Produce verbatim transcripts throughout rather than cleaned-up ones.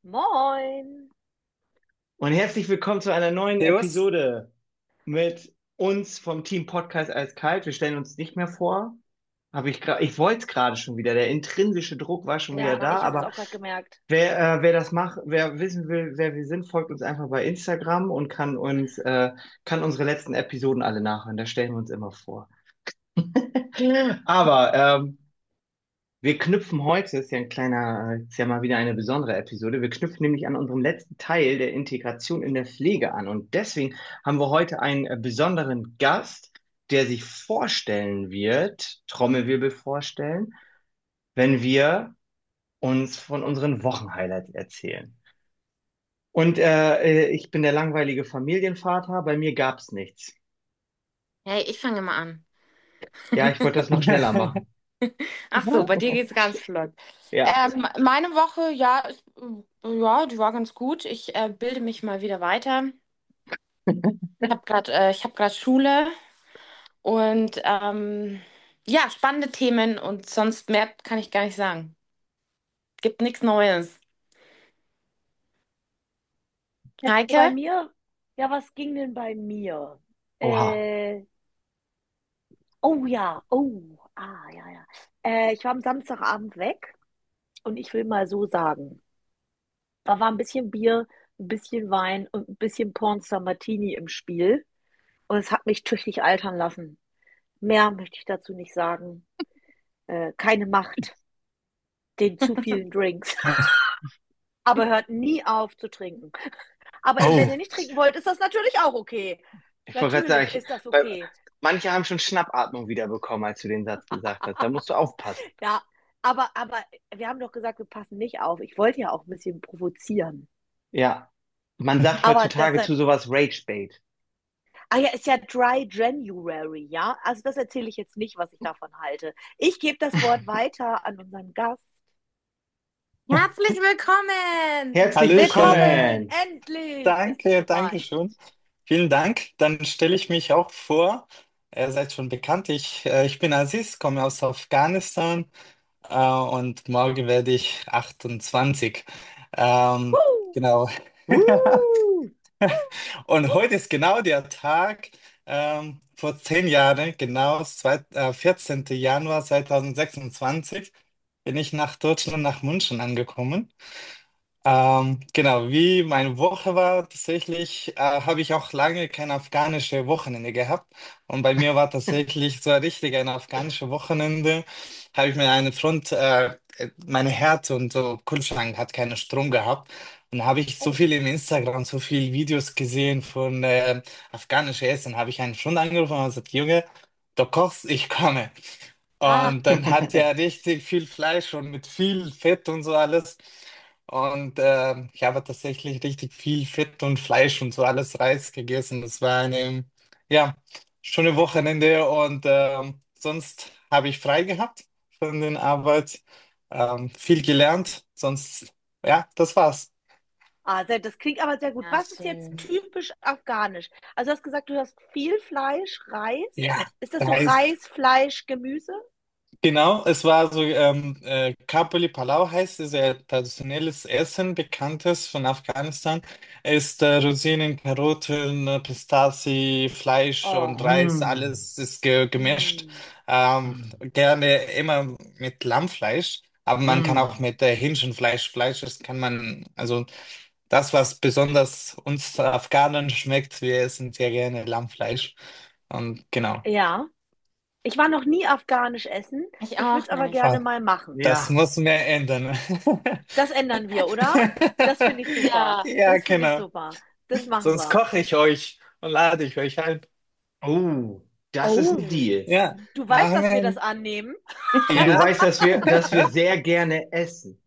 Moin. Und herzlich willkommen zu einer neuen Servus. Episode mit uns vom Team Podcast Eiskalt. Wir stellen uns nicht mehr vor. Habe ich gra- ich wollte es gerade schon wieder. Der intrinsische Druck war schon wieder Ja, da. ich habe es Aber auch gerade gemerkt. wer, äh, wer das macht, wer wissen will, wer wir sind, folgt uns einfach bei Instagram und kann uns, äh, kann unsere letzten Episoden alle nachhören. Da stellen wir uns immer vor. Aber ähm, wir knüpfen heute, ist ja ein kleiner, äh, ist ja mal wieder eine besondere Episode. Wir knüpfen nämlich an unserem letzten Teil der Integration in der Pflege an. Und deswegen haben wir heute einen äh, besonderen Gast, der sich vorstellen wird, Trommelwirbel vorstellen, wenn wir uns von unseren Wochenhighlights erzählen. Und äh, äh, ich bin der langweilige Familienvater, bei mir gab's nichts. Hey, ich fange mal an. Ja, ich wollte das noch schneller machen. Ach so, bei dir geht's ganz flott. Ja. Ähm, meine Woche, ja, ist, äh, ja, die war ganz gut. Ich äh, bilde mich mal wieder weiter. Ich habe gerade, äh, ich habe gerade Schule und ähm, ja, spannende Themen und sonst mehr kann ich gar nicht sagen. Gibt nichts Neues. Ja, bei Heike? mir, ja, was ging denn bei mir? Oha. Äh, oh ja, oh, ah, ja, ja. Äh, ich war am Samstagabend weg und ich will mal so sagen, da war ein bisschen Bier, ein bisschen Wein und ein bisschen Pornstar Martini im Spiel und es hat mich tüchtig altern lassen. Mehr möchte ich dazu nicht sagen. Äh, keine Macht, den zu vielen Drinks. Aber hört nie auf zu trinken. Aber wenn Oh, ihr nicht trinken wollt, ist das natürlich auch okay. Ich wollte gerade Natürlich sagen, ist das weil okay. manche haben schon Schnappatmung wiederbekommen, als du den Satz gesagt hast. Da musst du aufpassen. Ja, aber, aber wir haben doch gesagt, wir passen nicht auf. Ich wollte ja auch ein bisschen provozieren. Ja. Man sagt Aber heutzutage deshalb, zu sowas Rage Bait. ah ja, ist ja Dry January, ja? Also das erzähle ich jetzt nicht, was ich davon halte. Ich gebe das Wort weiter an unseren Gast. Herzlich willkommen! Herzlich Hallöchen. Willkommen! willkommen! Endlich ist es Danke, danke soweit. schön. Vielen Dank. Dann stelle ich mich auch vor. Ihr seid schon bekannt. Ich, äh, ich bin Aziz, komme aus Afghanistan äh, und morgen werde ich achtundzwanzig. Ähm, Woo! genau. Uh, Und heute ist genau der Tag, ähm, vor zehn Jahren, genau, zwei, äh, vierzehnten Januar zweitausendsechsundzwanzig, bin ich nach Deutschland, nach München angekommen. Ähm, genau, wie meine Woche war, tatsächlich äh, habe ich auch lange kein afghanische Wochenende gehabt. Und bei mir war tatsächlich so richtig ein afghanische Wochenende. Habe ich mir eine Front, äh, meine Herd und so Kühlschrank hat keinen Strom gehabt. Und habe ich so Oh, viel im Instagram, so viele Videos gesehen von äh, afghanischem Essen. Habe ich einen Freund angerufen und gesagt, Junge, du kochst, ich komme. ah, Und dann hat er richtig viel Fleisch und mit viel Fett und so alles. Und ähm, ich habe tatsächlich richtig viel Fett und Fleisch und so alles Reis gegessen. Das war eine, ja, schöne Wochenende und ähm, sonst habe ich frei gehabt von den Arbeit, ähm, viel gelernt. Sonst, ja, das war's. ah, sehr- das klingt aber sehr gut. Ja, Was ist jetzt schön. typisch afghanisch? Also du hast gesagt, du hast viel Fleisch, Reis. Ja, Ist das so Reis. Reis, Fleisch, Gemüse? Genau, es war so, ähm, äh, Kapeli Palau heißt es, ein traditionelles Essen, bekanntes von Afghanistan. Ist äh, Rosinen, Karotten, äh, Pistazie, Fleisch und Oh, Reis, mm, alles ist ge gemischt. mm. Ähm, mm, gerne immer mit Lammfleisch, aber man kann auch mm. mit äh, Hähnchenfleisch, Fleisch, das kann man, also das, was besonders uns Afghanen schmeckt, wir essen sehr gerne Lammfleisch. Und genau. Ja, ich war noch nie afghanisch essen. Ich Ich würde auch es aber nicht. gerne Ah, mal machen. das Ja, muss mehr ändern. Das ändern wir, oder? Das finde ich super. Ja, Ja, Das finde ich genau. super. Das machen Sonst wir. koche ich euch und lade ich euch ein. oh, das ist ein Oh, Deal. Ja, du weißt, dass wir das Amen. annehmen? Und du Ja. weißt, dass wir, dass wir sehr gerne essen.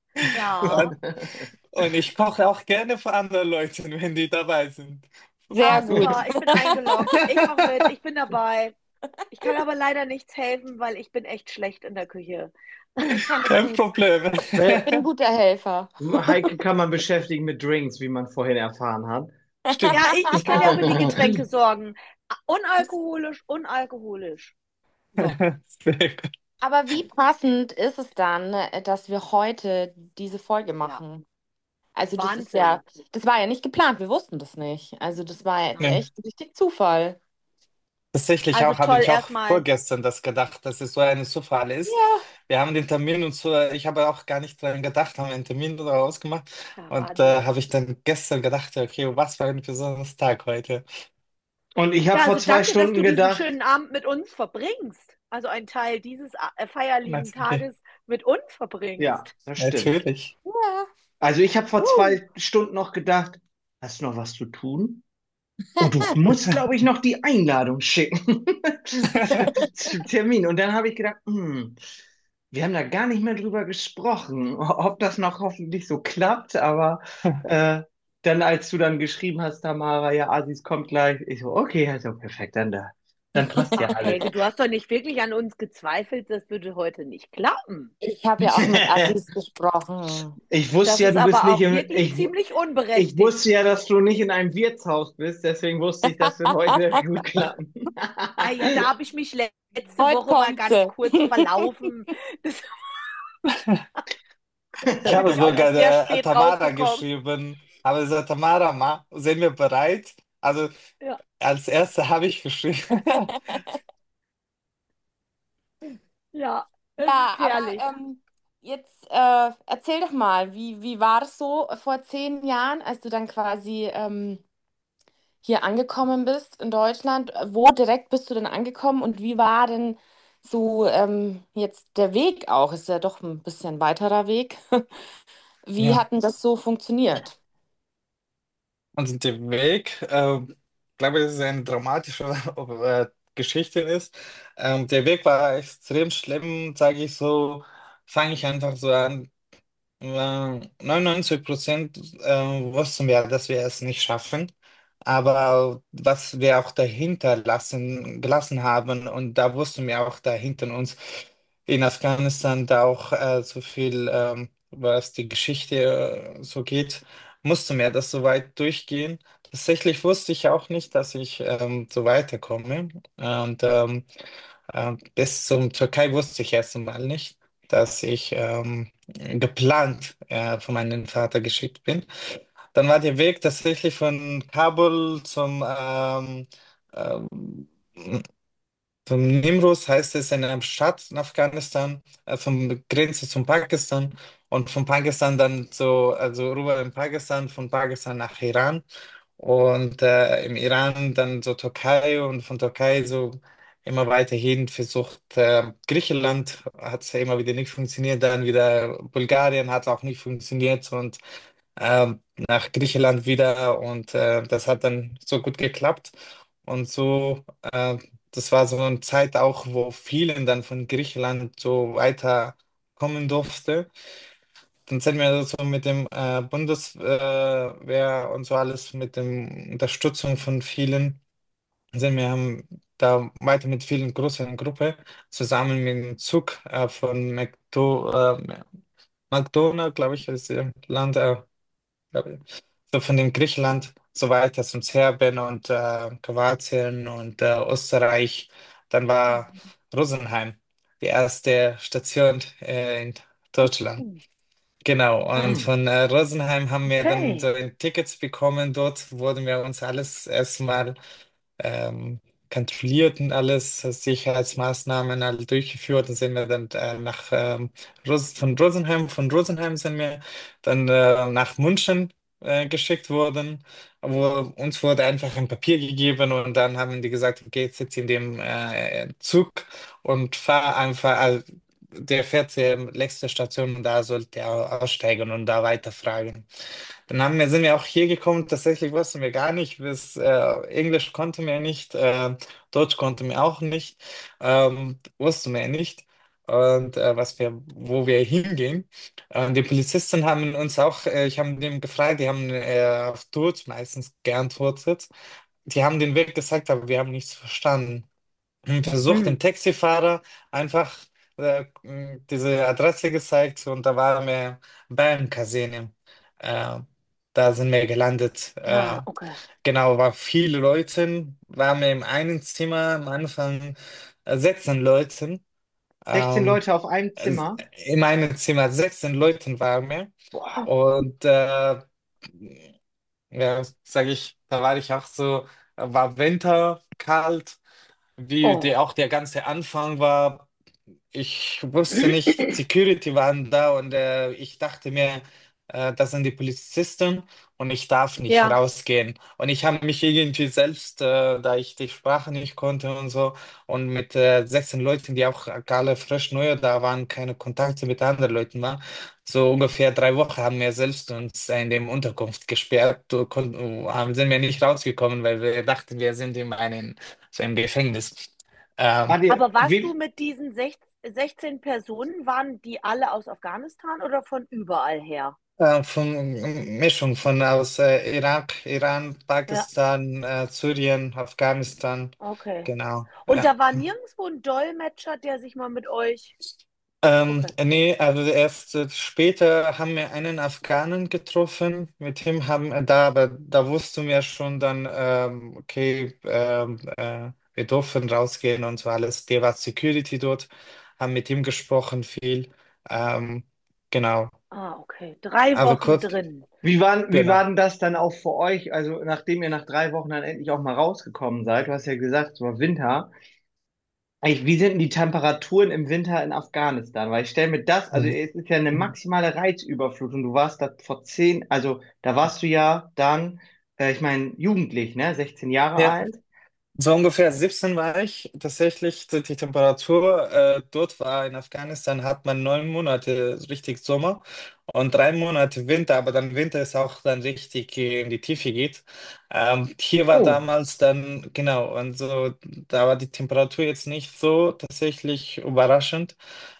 Ja. Und, und ich koche auch gerne für andere Leute, wenn die dabei sind. sehr Ah, gut. super. Ich bin eingeloggt. Ich mache mit. Ich bin dabei. Ich kann aber leider nichts helfen, weil ich bin echt schlecht in der Küche. Ich kann das Kein gut. Problem. Ich bin ein guter Helfer. Heike kann man beschäftigen mit Drinks, wie man vorhin erfahren hat. Ja, Stimmt. ich, ich kann ja für die Getränke sorgen. Unalkoholisch, unalkoholisch. So. Sehr gut. Aber wie passend ist es dann, äh, dass wir heute diese Folge Ja. machen? Also das ist ja, Wahnsinn. das war ja nicht geplant, wir wussten das nicht. Also das war jetzt Ja. echt richtig Zufall. Tatsächlich Also auch, habe toll, ich auch erstmal. vorgestern das gedacht, dass es so ein Zufall ist. Ja, Wir haben den Termin und so, ich habe auch gar nicht dran gedacht, haben einen Termin daraus gemacht Ja, und äh, Wahnsinn. habe ich dann gestern gedacht, okay, was für ein besonderes Tag heute. Und ich habe Ja, vor also zwei danke, dass Stunden du diesen gedacht, schönen Abend mit uns verbringst. Also einen Teil dieses A- äh, feierlichen Natürlich. Tages mit uns ja, verbringst. das stimmt. Natürlich. ja. Also ich habe vor Uh, zwei Stunden noch gedacht, hast du noch was zu tun? Oh, du musst, glaube ich, noch die Einladung schicken zu, zu Termin. Und dann habe ich gedacht, hm, wir haben da gar nicht mehr drüber gesprochen, ob das noch hoffentlich so klappt. Aber äh, dann, als du dann geschrieben hast, Tamara, ja, Asis kommt gleich, ich so, okay, also perfekt, dann da. Dann passt ja ach alles. Helge, du hast doch nicht wirklich an uns gezweifelt, das würde heute nicht klappen. Ich habe ja auch mit Assis gesprochen. Ich wusste Das ja, ist du bist aber nicht auch im, wirklich ich, ziemlich ich wusste unberechtigt. ja, dass du nicht in einem Wirtshaus bist, deswegen wusste ich, das wird heute gut klappen. Ah ja, da habe ich mich le- letzte Heute Woche mal kommt ganz sie. kurz verlaufen. Das, Ich da bin habe ich auch sogar erst sehr der spät Tamara draufgekommen. geschrieben, habe gesagt, Tamara, ma, sind wir bereit? Also Ja, als Erste habe ich geschrieben. ja, es Ja, ist aber herrlich. ähm, jetzt äh, erzähl doch mal, wie, wie war das so vor zehn Jahren, als du dann quasi ähm, hier angekommen bist in Deutschland? Wo direkt bist du denn angekommen und wie war denn so ähm, jetzt der Weg auch? Ist ja doch ein bisschen weiterer Weg. Wie Ja, hat denn das so funktioniert? also der Weg, äh, glaube ich, dass es eine dramatische äh, Geschichte ist. Ähm, der Weg war extrem schlimm, sage ich so, fange ich einfach so an. Äh, neunundneunzig Prozent äh, wussten wir, dass wir es nicht schaffen. Aber was wir auch dahinter lassen, gelassen haben, und da wussten wir auch dahinter uns in Afghanistan, da auch äh, so viel, ähm, was die Geschichte äh, so geht, mussten wir das so weit durchgehen. Tatsächlich wusste ich auch nicht, dass ich ähm, so weiterkomme. Und ähm, äh, bis zum Türkei wusste ich erst einmal nicht, dass ich ähm, geplant äh, von meinem Vater geschickt bin. Dann war der Weg tatsächlich von Kabul zum, ähm, ähm, zum Nimruz, heißt es, in einer Stadt in Afghanistan, äh, von Grenze zum Pakistan und von Pakistan dann so, also rüber in Pakistan, von Pakistan nach Iran und äh, im Iran dann so Türkei und von Türkei so immer weiterhin versucht, äh, Griechenland hat es ja immer wieder nicht funktioniert, dann wieder Bulgarien hat auch nicht funktioniert und ähm, nach Griechenland wieder und äh, das hat dann so gut geklappt. Und so, äh, das war so eine Zeit auch, wo vielen dann von Griechenland so weiterkommen durfte. Dann sind wir so mit dem äh, Bundeswehr und so alles, mit der Unterstützung von vielen, sind wir haben da weiter mit vielen größeren Gruppen zusammen mit dem Zug äh, von McDo, äh, McDonald, glaube ich, ist das Land, äh, glaub ich, so von dem Griechenland so weiter zum Serbien und äh, Kroatien und äh, Österreich. Dann war Mhm. Rosenheim die erste Station äh, in Deutschland. Uh, Genau, und Hm. von äh, Rosenheim haben wir dann so okay. ein Tickets bekommen. Dort wurden wir uns alles erstmal ähm, kontrolliert und alles, Sicherheitsmaßnahmen alle durchgeführt. Dann sind wir dann äh, nach ähm, Ros von Rosenheim, von Rosenheim sind wir dann äh, nach München äh, geschickt worden, wo uns wurde einfach ein Papier gegeben und dann haben die gesagt, okay, jetzt sitzt in dem äh, Zug und fahr einfach, äh, der fährt zur nächsten Station und da sollte er aussteigen und da weiterfragen. Dann haben wir, sind wir auch hier gekommen. Tatsächlich wussten wir gar nicht, bis, äh, Englisch konnten wir nicht, äh, Deutsch konnten wir auch nicht, ähm, wussten wir nicht. Und äh, was wir, wo wir hingehen. Ähm, die Polizisten haben uns auch, äh, ich habe dem gefragt, die haben äh, auf Deutsch meistens geantwortet. Die haben den Weg gesagt, aber wir haben nichts verstanden und versucht, Hm. den Taxifahrer einfach äh, mh, diese Adresse gezeigt und da waren wir beim Casino. Äh, Da sind wir gelandet. Äh, Ah, okay. genau, war viele Leute, waren wir im einen Zimmer am Anfang äh, sechzehn Leuten. sechzehn Ähm, Leute auf einem also Zimmer? in meinem Zimmer sechzehn Leute waren wir. Oh, Boah. Und äh, ja, sage ich, da war ich auch so, war Winter, kalt, wie oh. der, auch der ganze Anfang war. Ich wusste nicht, Security waren da und äh, ich dachte mir, äh, das sind die Polizisten und ich darf nicht Ja, rausgehen. Und ich habe mich irgendwie selbst, äh, da ich die Sprache nicht konnte und so, und mit äh, sechzehn Leuten, die auch alle frisch neu da waren, keine Kontakte mit anderen Leuten waren, so ungefähr drei Wochen haben wir selbst uns in dem Unterkunft gesperrt, so konnten, haben- sind wir nicht rausgekommen, weil wir dachten, wir sind in einem, so im Gefängnis. Ähm, Wart ihr, aber warst du wie, mit diesen sech- sechzehn Personen, waren die alle aus Afghanistan oder von überall her? Äh, von Mischung von aus äh, Irak, Iran, Ja, Pakistan, äh, Syrien, Afghanistan, okay. genau. Und Ja. da war nirgendwo ein Dolmetscher, der sich mal mit euch. Ähm, Okay. nee, also erst äh, später haben wir einen Afghanen getroffen, mit dem haben wir da, aber da wussten wir schon dann, ähm, okay, ähm, äh, wir dürfen rausgehen und so alles. Der war Security dort, haben mit ihm gesprochen viel. Ähm, genau. Ah, okay. Drei Also Wochen kurz, drin. wie war, wie war genau. denn das dann auch für euch? Also, nachdem ihr nach drei Wochen dann endlich auch mal rausgekommen seid, du hast ja gesagt, es war Winter. Eigentlich, wie sind denn die Temperaturen im Winter in Afghanistan? Weil ich stelle mir das, also Mhm. es ist ja eine maximale Reizüberflutung. Du warst da vor zehn, also da warst du ja dann, äh, ich meine, jugendlich, ne? sechzehn Jahre Ja. alt. So ungefähr siebzehn war ich. Tatsächlich, die die Temperatur äh, dort war in Afghanistan, hat man neun Monate richtig Sommer und drei Monate Winter, aber dann Winter ist auch dann richtig äh, in die Tiefe geht. Ähm, hier war Oh, damals dann, genau, und so, da war die Temperatur jetzt nicht so tatsächlich überraschend.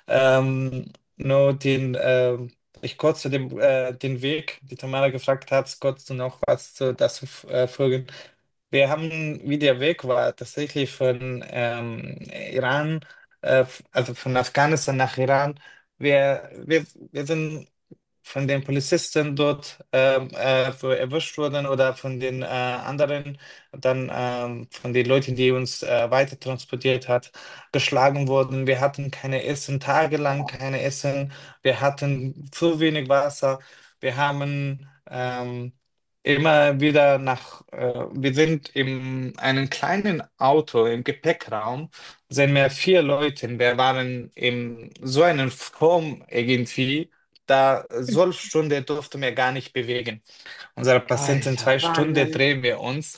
Ähm, nur den, ähm, ich kurz zu dem, äh, den Weg, die Tamara gefragt hat, kurz du noch was zu dazu äh, folgen. Wir haben, wie der Weg war, tatsächlich von ähm, Iran, äh, f- also von Afghanistan nach Iran. Wir, wir, wir sind von den Polizisten dort ähm, äh, so erwischt wurden oder von den äh, anderen, dann ähm, von den Leuten, die uns äh, weiter transportiert hat, geschlagen wurden. Wir hatten keine Essen, tagelang keine Essen. Wir hatten zu wenig Wasser. Wir haben ähm, immer wieder nach, äh, wir sind in einem kleinen Auto im Gepäckraum, sind wir vier Leute. Wir waren in so einer Form irgendwie, da zwölf Stunden durften wir gar nicht bewegen. Unsere Patienten Alter. zwei Stunden Wahnsinn. drehen wir uns.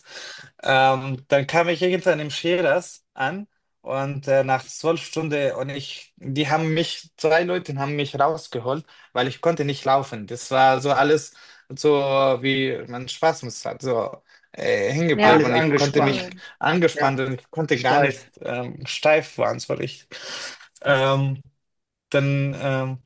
Ähm, dann kam ich irgendwann im Scheras an und äh, nach zwölf Stunden und ich, die haben mich, zwei Leute haben mich rausgeholt, weil ich konnte nicht laufen. Das war so alles so, wie man Spasmus hat, so äh, hängen geblieben Alles Ja, und ich konnte angespannt. mich cool. angespannt Ja, und ich konnte gar nicht, steif. ähm, steif waren es richtig. Ähm, dann ähm,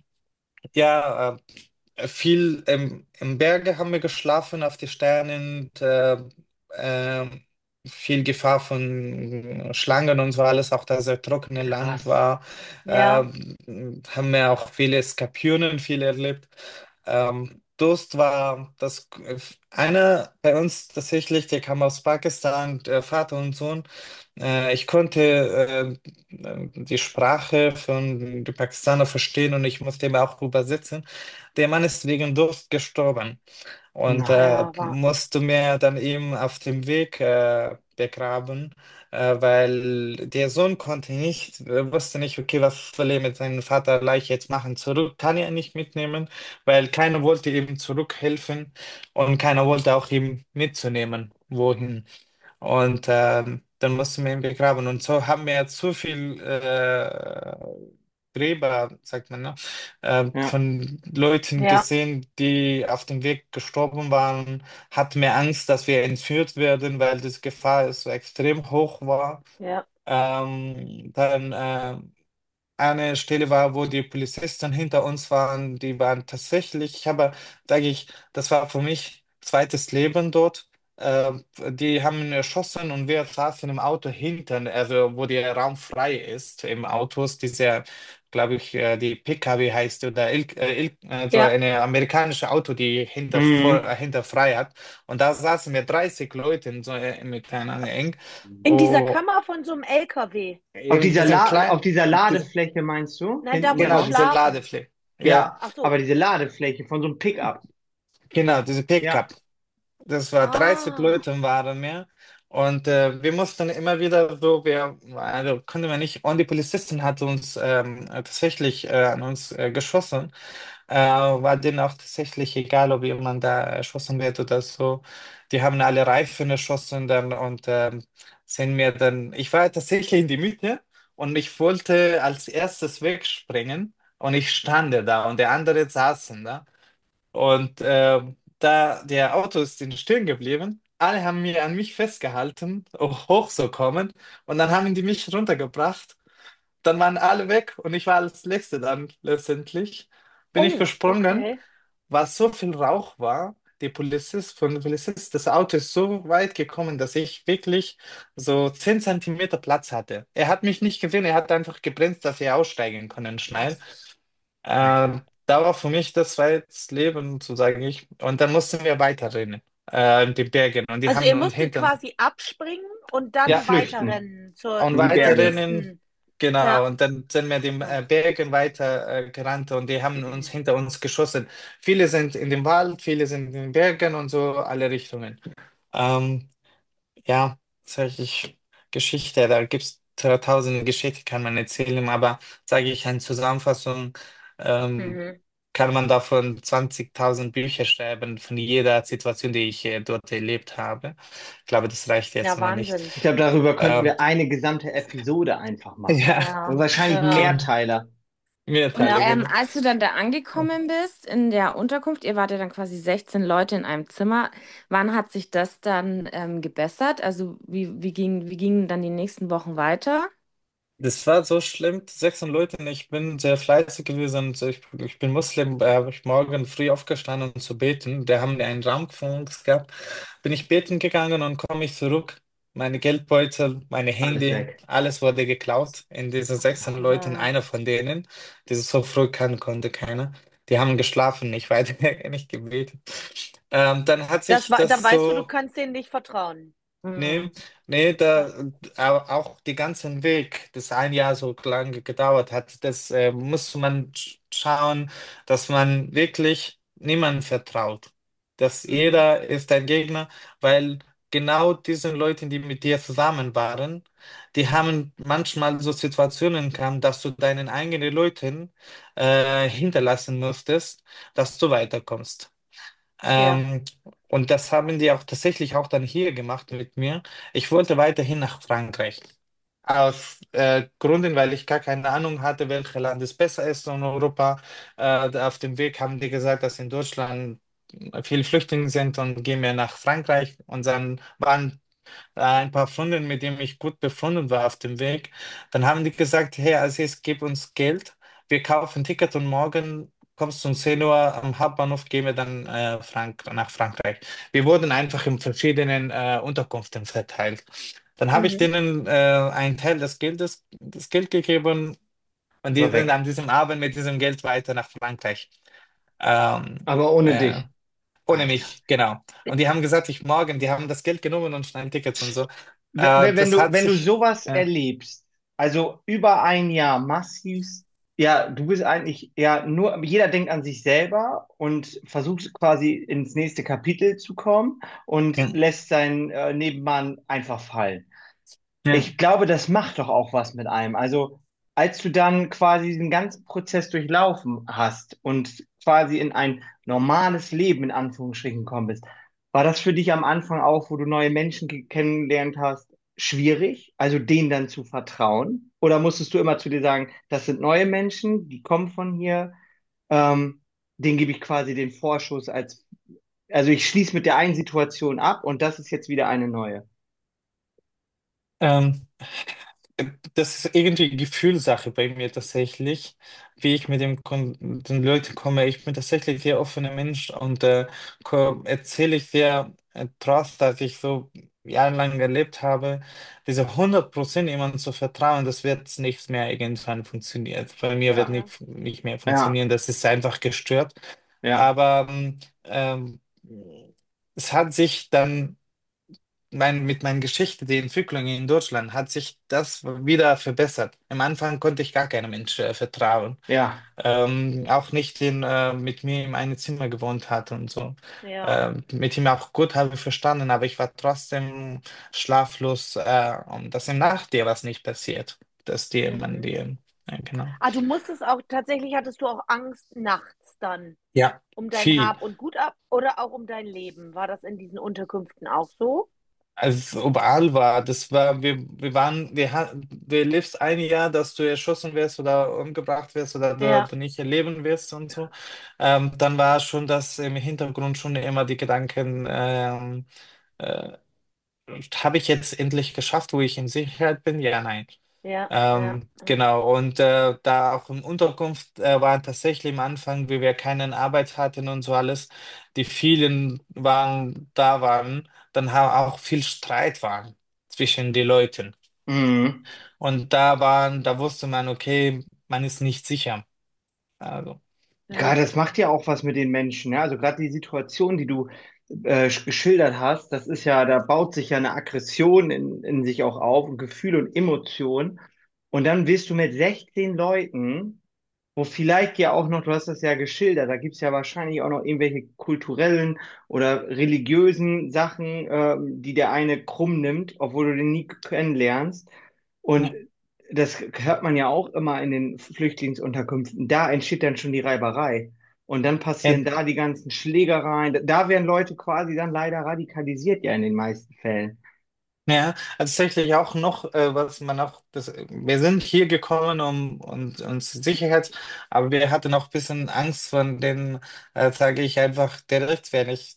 ja, äh, viel im, im Berge haben wir geschlafen, auf die Sterne und äh, ähm, viel Gefahr von Schlangen und so alles, auch da sehr trockene Land Krass. war. Ja, Ähm, haben wir auch viele Skorpione, viel erlebt. Ähm, Durst war das einer bei uns tatsächlich, der kam aus Pakistan, der Vater und Sohn. Äh, ich konnte äh, die Sprache von den Pakistanern verstehen und ich musste ihm auch übersetzen. Der Mann ist wegen Durst gestorben und äh, Nein. ja, war. musste mir dann eben auf dem Weg äh, begraben, äh, weil der Sohn konnte nicht, äh, wusste nicht, okay, was will er mit seinem Vater Leiche jetzt machen? Zurück kann er nicht mitnehmen, weil keiner wollte ihm zurückhelfen und keiner wollte auch ihm mitzunehmen, wohin. Und ähm, dann mussten wir ihn begraben. Und so haben wir zu viel äh, Gräber, sagt man, ne? äh, Ja, von Leuten Ja, gesehen, die auf dem Weg gestorben waren, hatten wir Angst, dass wir entführt werden, weil das Gefahr so extrem hoch war. ja, Ähm, dann äh, eine Stelle war, wo die Polizisten hinter uns waren, die waren tatsächlich, ich habe, sage ich, das war für mich zweites Leben dort. äh, die haben ihn erschossen und wir saßen im Auto hinten, also wo der Raum frei ist im Autos, diese, glaube ich, äh, die P K W heißt oder Il, äh, Il, also Ja. eine amerikanische Auto, die hinter, vor, Mhm. äh, hinter frei hat. Und da saßen wir dreißig Leute in so, äh, miteinander eng. In dieser Oh, Kammer von so einem L K W. Auf in dieser diesem La auf kleinen, dieser die, Ladefläche meinst du? Nein, da, Hinten wo die genau, drauf? diese schlafen. Ladefläche. Ja, Ja, Ach so. aber diese Ladefläche von so einem Pickup. genau, diese Ja. Pickup. Das war dreißig Ah. Leute waren wir. Und äh, wir mussten immer wieder so, wir, also konnte man nicht, und die Polizisten hat uns ähm, tatsächlich äh, an uns äh, geschossen. Äh, war denen auch tatsächlich egal, ob jemand da erschossen wird oder so. Die haben alle Reifen erschossen dann und ähm, sind mir dann, ich war tatsächlich in die Mitte und ich wollte als erstes wegspringen und ich stand da und der andere saßen da. Und äh, da der Auto ist in stehen geblieben, alle haben mir an mich festgehalten, um hochzukommen. Und dann haben die mich runtergebracht. Dann waren alle weg und ich war als Letzte dann letztendlich. Bin ich Oh, gesprungen, okay. weil so viel Rauch war. Die Polizist, von der Polizist, das Auto ist so weit gekommen, dass ich wirklich so zehn Zentimeter Platz hatte. Er hat mich nicht gesehen, er hat einfach gebremst, dass wir aussteigen können schnell. Ähm, da war für mich das war jetzt Leben, so sage ich. Und dann mussten wir weiterrennen, äh, in die Bergen. Und die Also haben ihr uns musstet hinten, quasi abspringen und Und ja, dann flüchten weiterrennen zur, und in die zur Berge. weiterrennen, nächsten. genau. Ja. Und dann sind wir den äh, Bergen weiter äh, gerannt und die haben uns hinter uns geschossen. Viele sind in dem Wald, viele sind in den Bergen und so, alle Richtungen. Ähm, ja, sage ich, Geschichte, da gibt es tausende Geschichten, kann man erzählen, aber sage ich eine Zusammenfassung, ähm, Mhm. kann man davon zwanzigtausend Bücher schreiben, von jeder Situation, die ich äh, dort erlebt habe. Ich glaube, das reicht jetzt Ja, mal nicht. Wahnsinn. Ich glaube, darüber könnten Ähm, wir eine gesamte Episode einfach machen. ja, Und Ja, wahrscheinlich einen ja, genau. Mehrteiler. Und Mehrteile, ähm, genau. als du dann da angekommen bist in der Unterkunft, ihr wart ja dann quasi sechzehn Leute in einem Zimmer, wann hat sich das dann ähm, gebessert? Also wie, wie ging, wie gingen dann die nächsten Wochen weiter? Das war so schlimm, sechzehn Leute, und ich bin sehr fleißig gewesen. Und so, Ich, ich bin Muslim, äh, habe ich morgen früh aufgestanden, um zu beten. Da haben wir einen Raum von uns gehabt. Bin ich beten gegangen und komme ich zurück. Meine Geldbeutel, meine Alles Handy, weg. alles wurde geklaut. In diesen sechzehn Leuten, Ah. einer von denen, der so früh kann, konnte keiner. Die haben geschlafen, nicht weiter, nicht gebetet. Ähm, dann hat Das sich war, dann das weißt du, du so. kannst denen nicht vertrauen. Nee, Mhm. nee, Ja. da au- auch die ganzen Weg, das ein Jahr so lange gedauert hat, das äh, muss man sch- schauen, dass man wirklich niemandem vertraut. Dass Mhm. jeder ist ein Gegner, weil genau diese Leute, die mit dir zusammen waren, die haben manchmal so Situationen kam, dass du deinen eigenen Leuten äh, hinterlassen musstest, dass du weiterkommst. Ja. Ähm, und das haben die auch tatsächlich auch dann hier gemacht mit mir. Ich wollte weiterhin nach Frankreich. Aus äh, Gründen, weil ich gar keine Ahnung hatte, welches Land es besser ist in Europa. Äh, auf dem Weg haben die gesagt, dass in Deutschland viele Flüchtlinge sind und gehen wir nach Frankreich. Und dann waren äh, ein paar Freunde, mit denen ich gut befreundet war auf dem Weg. Dann haben die gesagt, hey, Aziz, gib uns Geld. Wir kaufen ein Ticket und morgen kommst du um zehn Uhr am Hauptbahnhof, gehen wir dann äh, Frank nach Frankreich. Wir wurden einfach in verschiedenen äh, Unterkünften verteilt. Dann habe ich Mhm. denen äh, einen Teil des Geldes, das Geld gegeben und die War sind weg. an diesem Abend mit diesem Geld weiter nach Frankreich. Ähm, Aber ohne äh, dich. Ohne Alter. mich, genau. Und die haben gesagt, ich morgen, die haben das Geld genommen und schnell Tickets und so. W- Äh, Wenn das du, hat wenn du sich, sowas ja, erlebst, also über ein Jahr massiv, ja, du bist eigentlich, ja, nur, jeder denkt an sich selber und versucht quasi ins nächste Kapitel zu kommen und ja, lässt seinen äh, Nebenmann einfach fallen. ja. Ich glaube, das macht doch auch was mit einem. Also, als du dann quasi diesen ganzen Prozess durchlaufen hast und quasi in ein normales Leben in Anführungsstrichen gekommen bist, war das für dich am Anfang auch, wo du neue Menschen ke- kennengelernt hast, schwierig, also denen dann zu vertrauen? Oder musstest du immer zu dir sagen, das sind neue Menschen, die kommen von hier, ähm, denen gebe ich quasi den Vorschuss als, also ich schließe mit der einen Situation ab und das ist jetzt wieder eine neue. Ähm, Das ist irgendwie Gefühlssache bei mir tatsächlich, wie ich mit dem Kon den Leuten komme. Ich bin tatsächlich sehr offener Mensch und äh, ko- erzähle ich sehr äh, Trost, dass ich so jahrelang erlebt habe, diese hundert Prozent jemandem zu vertrauen, das wird nicht mehr irgendwann funktionieren. Bei mir wird Ja, Ja, nicht, nicht mehr ja, funktionieren, das ist einfach gestört. ja. Aber ähm, ähm, es hat sich dann mein, mit meiner Geschichte, die Entwicklung in Deutschland, hat sich das wieder verbessert. Am Anfang konnte ich gar keinem Menschen äh, vertrauen. Ja, Ähm, auch nicht den äh, mit mir in einem Zimmer gewohnt hat und so. ja. Ähm, mit ihm auch gut habe ich verstanden, aber ich war trotzdem schlaflos, äh, und dass im Nacht dir was nicht passiert, dass dir man Mhm. dir, ja, genau. Ah, du musstest auch, tatsächlich hattest du auch Angst nachts dann Ja, um dein viel. Hab und Gut ab oder auch um dein Leben. War das in diesen Unterkünften auch so? Als es überall war, das war, wir, wir waren, wir, ha- du lebst ein Jahr, dass du erschossen wirst oder umgebracht wirst oder du, Ja, du nicht erleben wirst und so. Ähm, dann war schon das im Hintergrund schon immer die Gedanken, ähm, äh, habe ich jetzt endlich geschafft, wo ich in Sicherheit bin? Ja, nein. ja, ja, Ähm, ja. genau, und äh, da auch in Unterkunft äh, waren tatsächlich am Anfang, wie wir keine Arbeit hatten und so alles, die vielen waren, da waren, dann ha- auch viel Streit waren zwischen den Leuten. mhm. Und da waren, da wusste man, okay, man ist nicht sicher. Also, Ja, Ja. das macht ja auch was mit den Menschen. Ja? Also gerade die Situation, die du äh, sch- geschildert hast, das ist ja, da baut sich ja eine Aggression in, in sich auch auf und Gefühle und Emotionen. Und dann wirst du mit sechzehn Leuten, wo vielleicht ja auch noch, du hast das ja geschildert, da gibt es ja wahrscheinlich auch noch irgendwelche kulturellen oder religiösen Sachen, ähm, die der eine krumm nimmt, obwohl du den nie kennenlernst. Und ja. das hört man ja auch immer in den Flüchtlingsunterkünften. Da entsteht dann schon die Reiberei. Und dann Ja, passieren da die ganzen Schlägereien. Da werden Leute quasi dann leider radikalisiert, ja, in den meisten Fällen. ja, also tatsächlich auch noch, äh, was man auch, das, wir sind hier gekommen, um, um uns Sicherheit, aber wir hatten auch ein bisschen Angst von den, äh, sage ich einfach, direkt, wenn ich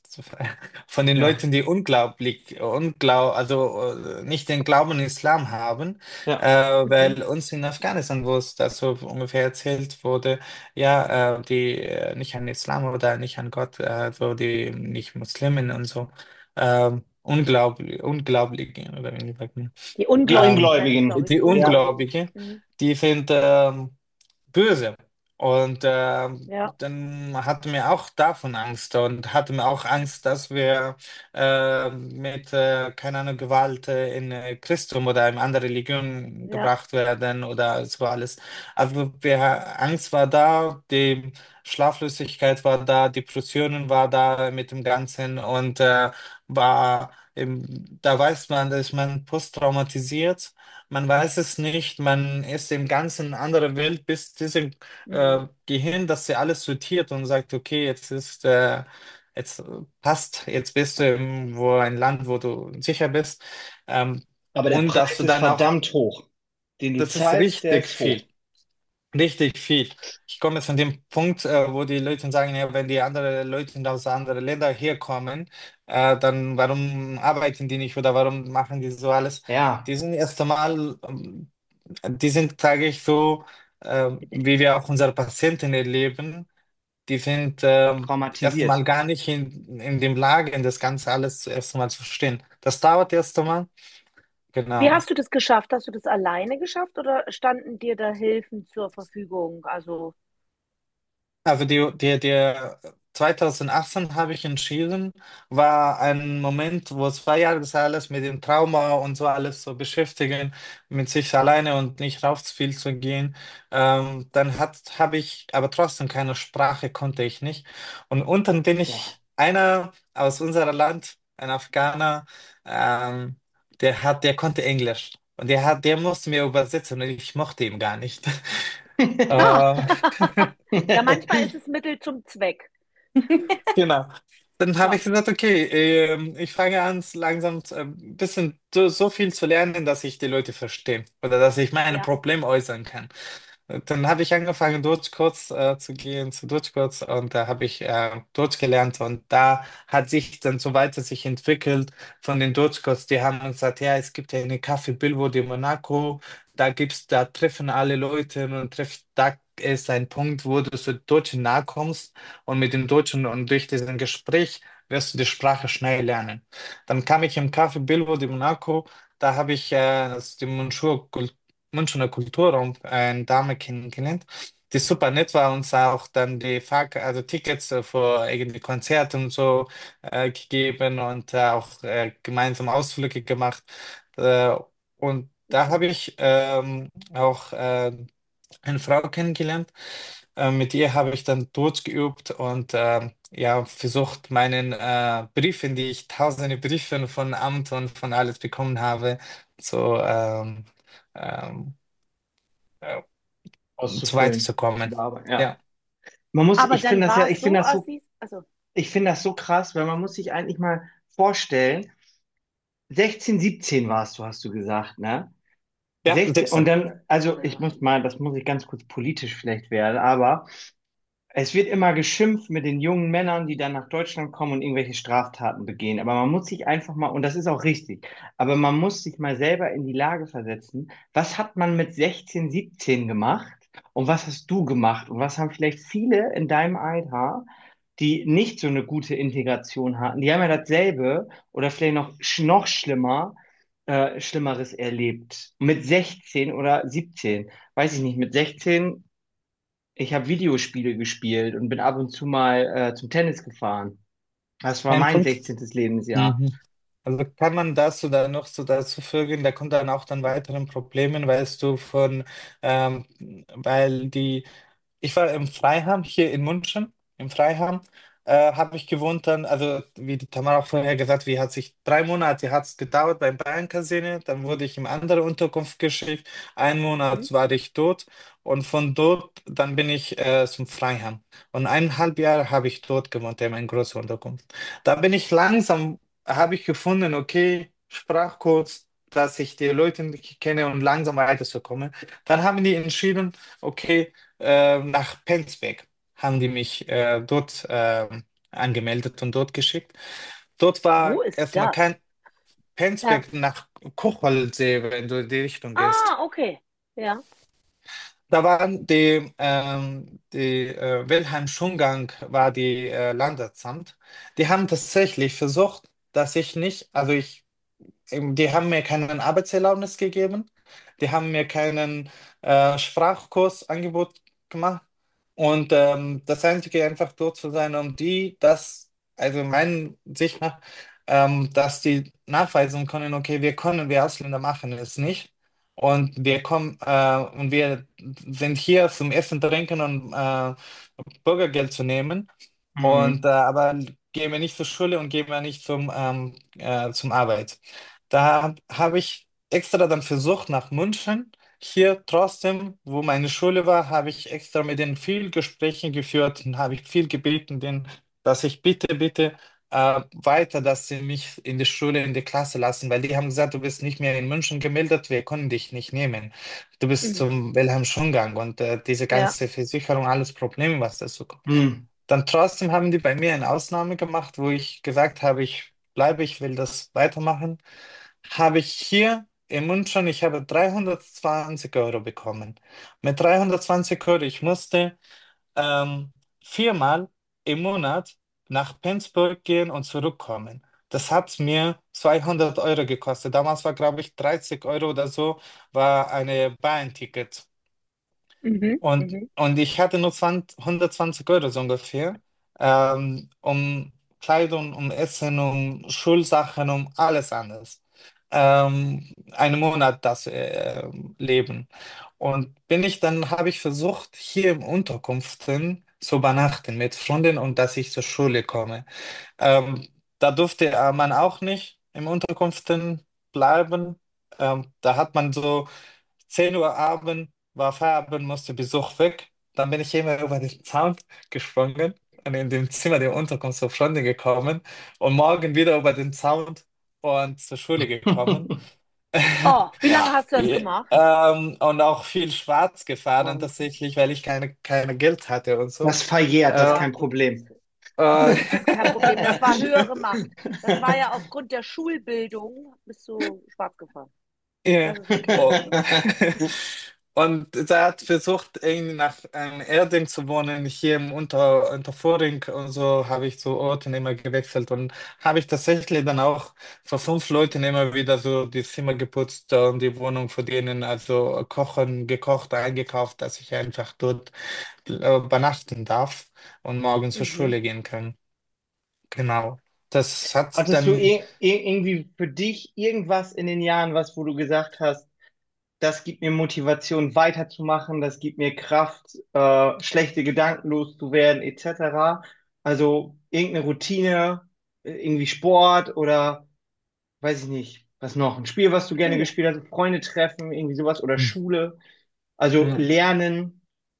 von den Ja, Leuten, die unglaublich, unglaub, also äh, nicht den Glauben in Islam haben, äh, ja. Mhm. weil uns in Afghanistan, wo es das so ungefähr erzählt wurde, ja, äh, die äh, nicht an Islam oder nicht an Gott, äh, so die nicht Muslimen und so. Ähm, unglaublich, unglaublich, oder wie sagt man? Die Die Ungläubigen Ähm, nenne ich es, Ungläubigen. glaube ich, die die Ja, Ungläubigen. Ungläubige, Mhm. die sind ähm, böse. Und ähm, Ja, dann hatten wir auch davon Angst und hatten wir auch Angst, dass wir äh, mit, äh, keine Ahnung, Gewalt äh, in äh, Christum oder in andere Religion ja, gebracht werden oder so alles. Also wir, Angst war da, die Schlaflosigkeit war da, Depressionen war da mit dem Ganzen und äh, war, eben, da weiß man, dass man posttraumatisiert. Man weiß es nicht, man ist im ganzen anderen Welt, bis diese mhm. äh, Gehirn, dass sie alles sortiert und sagt, okay, jetzt ist, äh, jetzt äh, passt, jetzt bist du irgendwo ein Land, wo du sicher bist. Ähm, aber der und dass Preis du ist dann auch, verdammt hoch. Den du das ist zahlst, der richtig ist hoch. viel. Richtig viel. Ich komme jetzt an den Punkt, äh, wo die Leute sagen, ja, wenn die anderen Leute aus anderen Ländern herkommen, äh, dann warum arbeiten die nicht oder warum machen die so alles? Ja, Die sind erst einmal, ähm, die sind, sage ich so, äh, wie wir auch unsere Patienten erleben, die sind ähm, erstmal traumatisiert. gar nicht in, in dem Lage, das Ganze alles zuerst einmal zu verstehen. Das dauert erst einmal. Wie Genau. hast du das geschafft? Hast du das alleine geschafft oder standen dir da Hilfen zur Verfügung? Also, Also die, die, der zwanzig achtzehn habe ich entschieden, war ein Moment, wo zwei Jahre das alles mit dem Trauma und so alles so beschäftigen, mit sich alleine und nicht raus viel zu gehen. Ähm, dann hat, habe ich, aber trotzdem keine Sprache konnte ich nicht. Und unten bin Ja. ich einer aus unserem Land, ein Afghaner, ähm, der hat, der konnte Englisch. Und der hat, der musste mir übersetzen und ich mochte ihn gar nicht. ah, Äh, ja, manchmal ist es Mittel zum Zweck. Genau. Dann habe Ja, ich gesagt, okay, ähm, ich fange an, langsam zu- ein bisschen so, so viel zu lernen, dass ich die Leute verstehe oder dass ich meine ja. Probleme äußern kann. Dann habe ich angefangen, Deutschkurs äh, zu gehen, zu Deutschkurs und da habe ich äh, Deutsch gelernt und da hat sich dann so weiter sich entwickelt von den Deutschkurs. Die haben gesagt, ja, es gibt ja eine Café Bilbo de Monaco, da gibt's, da treffen alle Leute und trifft, da ist ein Punkt, wo du zu Deutschen nahe kommst und mit den Deutschen und durch diesen Gespräch wirst du die Sprache schnell lernen. Dann kam ich im Café Bilbo di Monaco, da habe ich äh, das, die Münchner Kult- Münchner Kulturraum eine Dame kennengelernt, die super nett war und uns auch dann die Fahr also Tickets äh, für irgendwie Konzerte und so äh, gegeben und äh, auch äh, gemeinsam Ausflüge gemacht. Äh, und da habe ich ähm, auch äh, eine Frau kennengelernt. Äh, mit ihr habe ich dann Deutsch geübt und ähm, ja, versucht, meinen äh, Briefen, die ich tausende Briefe von Amt und von alles bekommen habe, so, ähm, ähm, äh, so Auszufüllen, zu weiterzukommen. bearbeiten. Ja. Ja, Man muss, Aber ich finde dann das ja, war ich es finde so, das so, Assis, also, ich finde das so krass, weil man muss sich eigentlich mal vorstellen, sechzehn, siebzehn warst du, hast du gesagt, ne? ja, sechzehn, und siebzehn. dann, also siebzehn ich war muss ich. mal, das muss ich ganz kurz politisch vielleicht werden, aber es wird immer geschimpft mit den jungen Männern, die dann nach Deutschland kommen und irgendwelche Straftaten begehen. Aber man muss sich einfach mal, und das ist auch richtig, aber man muss sich mal selber in die Lage versetzen. Was hat man mit sechzehn, siebzehn gemacht? Und was hast du gemacht? Und was haben vielleicht viele in deinem Alter, die nicht so eine gute Integration hatten? Die haben ja dasselbe oder vielleicht noch, sch- noch schlimmer, äh, Schlimmeres erlebt. Mit sechzehn oder siebzehn. Weiß ich nicht, mit sechzehn, ich habe Videospiele gespielt und bin ab und zu mal äh, zum Tennis gefahren. Das war Ein mein Punkt. sechzehntes Lebensjahr. Mhm. Also kann man das da noch so dazu fügen, da kommt dann auch dann weiteren Problemen, weißt du, von, ähm, weil die ich war im Freiham hier in München, im Freiham, äh, habe ich gewohnt dann, also wie die Tamara auch vorher gesagt, wie hat sich drei Monate hat es gedauert beim Bayern Casino, dann wurde ich in eine andere Unterkunft geschickt, einen Mhm. Monat war ich dort und von dort dann bin ich äh, zum Freiham und eineinhalb Jahre habe ich dort gewohnt, in einer großen Unterkunft. Da bin ich langsam, habe ich gefunden, okay, Sprachkurs, dass ich die Leute nicht kenne und langsam weiterzukommen. Dann haben die entschieden, okay, äh, nach Penzberg haben die mich äh, dort äh, angemeldet und dort geschickt. Dort Wo war ist erstmal das? kein Ja. Penzberg nach Kochwaldsee, wenn du in die Richtung Ah, gehst. okay. Ja. Da waren die, ähm, die äh, Wilhelm Schungang war die äh, Landratsamt. Die haben tatsächlich versucht, dass ich nicht, also ich ähm, die haben mir keinen Arbeitserlaubnis gegeben, die haben mir keinen äh, Sprachkursangebot gemacht und ähm, das Einzige einfach dort zu sein, um die das, also meinen Sicht nach, ähm, dass die nachweisen können, okay, wir können, wir Ausländer machen es nicht und wir kommen äh, und wir sind hier zum Essen, Trinken und äh, Bürgergeld zu nehmen und äh, Mhm. aber gehen wir nicht zur Schule und gehen wir nicht zum, ähm, äh, zum Arbeit. Da habe hab ich extra dann versucht nach München. Hier trotzdem, wo meine Schule war, habe ich extra mit denen viel Gespräche geführt und habe ich viel gebeten, denen, dass ich bitte, bitte äh, weiter, dass sie mich in die Schule, in die Klasse lassen, weil die haben gesagt, du bist nicht mehr in München gemeldet, wir können dich nicht nehmen. Du bist Mhm. zum Wilhelm Schulgang und äh, diese Ja. ganze Versicherung, alles Probleme, was dazu kommt. Mhm. Dann trotzdem haben die bei mir eine Ausnahme gemacht, wo ich gesagt habe, ich bleibe, ich will das weitermachen. Habe ich hier in München, ich habe dreihundertzwanzig Euro bekommen. Mit dreihundertzwanzig Euro, ich musste ähm, viermal im Monat nach Pennsburg gehen und zurückkommen. Das hat mir zweihundert Euro gekostet. Damals war, glaube ich, dreißig Euro oder so, war eine Bahnticket. Mhm. Und, Mhm. und ich hatte nur zwanzig, hundertzwanzig Euro so ungefähr, ähm, um Kleidung, um Essen, um Schulsachen, um alles anderes. Ähm, einen Monat das äh, Leben. Und bin ich dann, habe ich versucht, hier im Unterkünften zu übernachten mit Freunden und dass ich zur Schule komme. Ähm, Da durfte äh, man auch nicht im Unterkünften bleiben. Ähm, da hat man so zehn Uhr Abend, war Feierabend, musste Besuch weg. Dann bin ich immer über den Zaun gesprungen und in dem Zimmer der Unterkunft zur Freundin gekommen und morgen wieder über den Zaun und zur Schule gekommen. Oh, wie lange hast du das Ja, gemacht? ähm, und auch viel schwarz gefahren Wow. tatsächlich, weil ich keine, keine Geld hatte und so. Das verjährt, das ist Äh, kein Problem. äh, Das ist kein Problem. Das war höhere Macht. Das war ja aufgrund der Schulbildung, bist du schwarz gefahren. ja. Das ist okay. Oh. Und sie hat versucht, irgendwie nach ähm, Erding zu wohnen, hier im Unter Unterföhring und so habe ich so Orten immer gewechselt und habe ich tatsächlich dann auch für fünf Leuten immer wieder so die Zimmer geputzt und die Wohnung für denen, also kochen, gekocht, eingekauft, dass ich einfach dort äh, übernachten darf und morgen zur Mhm. Schule gehen kann. Genau. Das hat Hattest du dann ir ir irgendwie für dich irgendwas in den Jahren, was, wo du gesagt hast, das gibt mir Motivation weiterzumachen, das gibt mir Kraft, äh, schlechte Gedanken loszuwerden, et cetera. Also irgendeine Routine, äh, irgendwie Sport oder weiß ich nicht, was noch? Ein Spiel, was du gerne Schule. gespielt hast, Freunde treffen, irgendwie sowas oder hm, Schule. Also hm. lernen.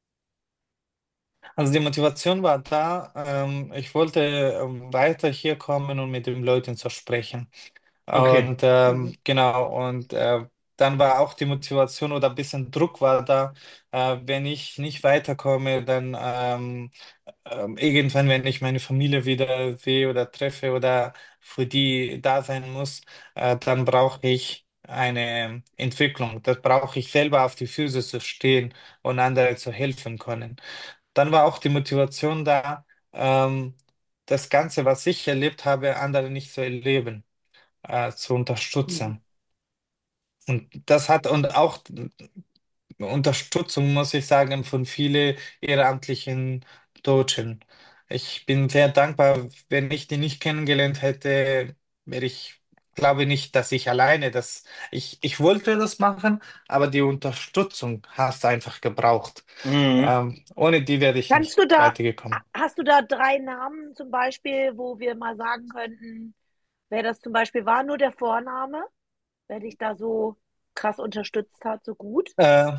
Also die Motivation war da. Ähm, ich wollte ähm, weiter hier kommen und mit den Leuten zu sprechen. Okay. Und ähm, Mhm. genau, und äh, dann war auch die Motivation oder ein bisschen Druck war da. Äh, wenn ich nicht weiterkomme, dann ähm, ähm, irgendwann, wenn ich meine Familie wieder sehe oder treffe oder für die da sein muss, äh, dann brauche ich eine Entwicklung. Das brauche ich selber auf die Füße zu stehen und anderen zu helfen können. Dann war auch die Motivation da, ähm, das Ganze, was ich erlebt habe, andere nicht zu erleben, äh, zu Mhm. unterstützen. Und das hat und auch Unterstützung, muss ich sagen, von vielen ehrenamtlichen Deutschen. Ich bin sehr dankbar. Wenn ich die nicht kennengelernt hätte, wäre ich, glaube nicht, dass ich alleine das, ich, ich wollte das machen, aber die Unterstützung hast du einfach gebraucht. Mhm. Ähm, ohne die wäre ich Kannst nicht du da, weitergekommen. hast du da drei Namen zum Beispiel, wo wir mal sagen könnten, wer das zum Beispiel war, nur der Vorname, wer dich da so krass unterstützt hat, so gut? Äh,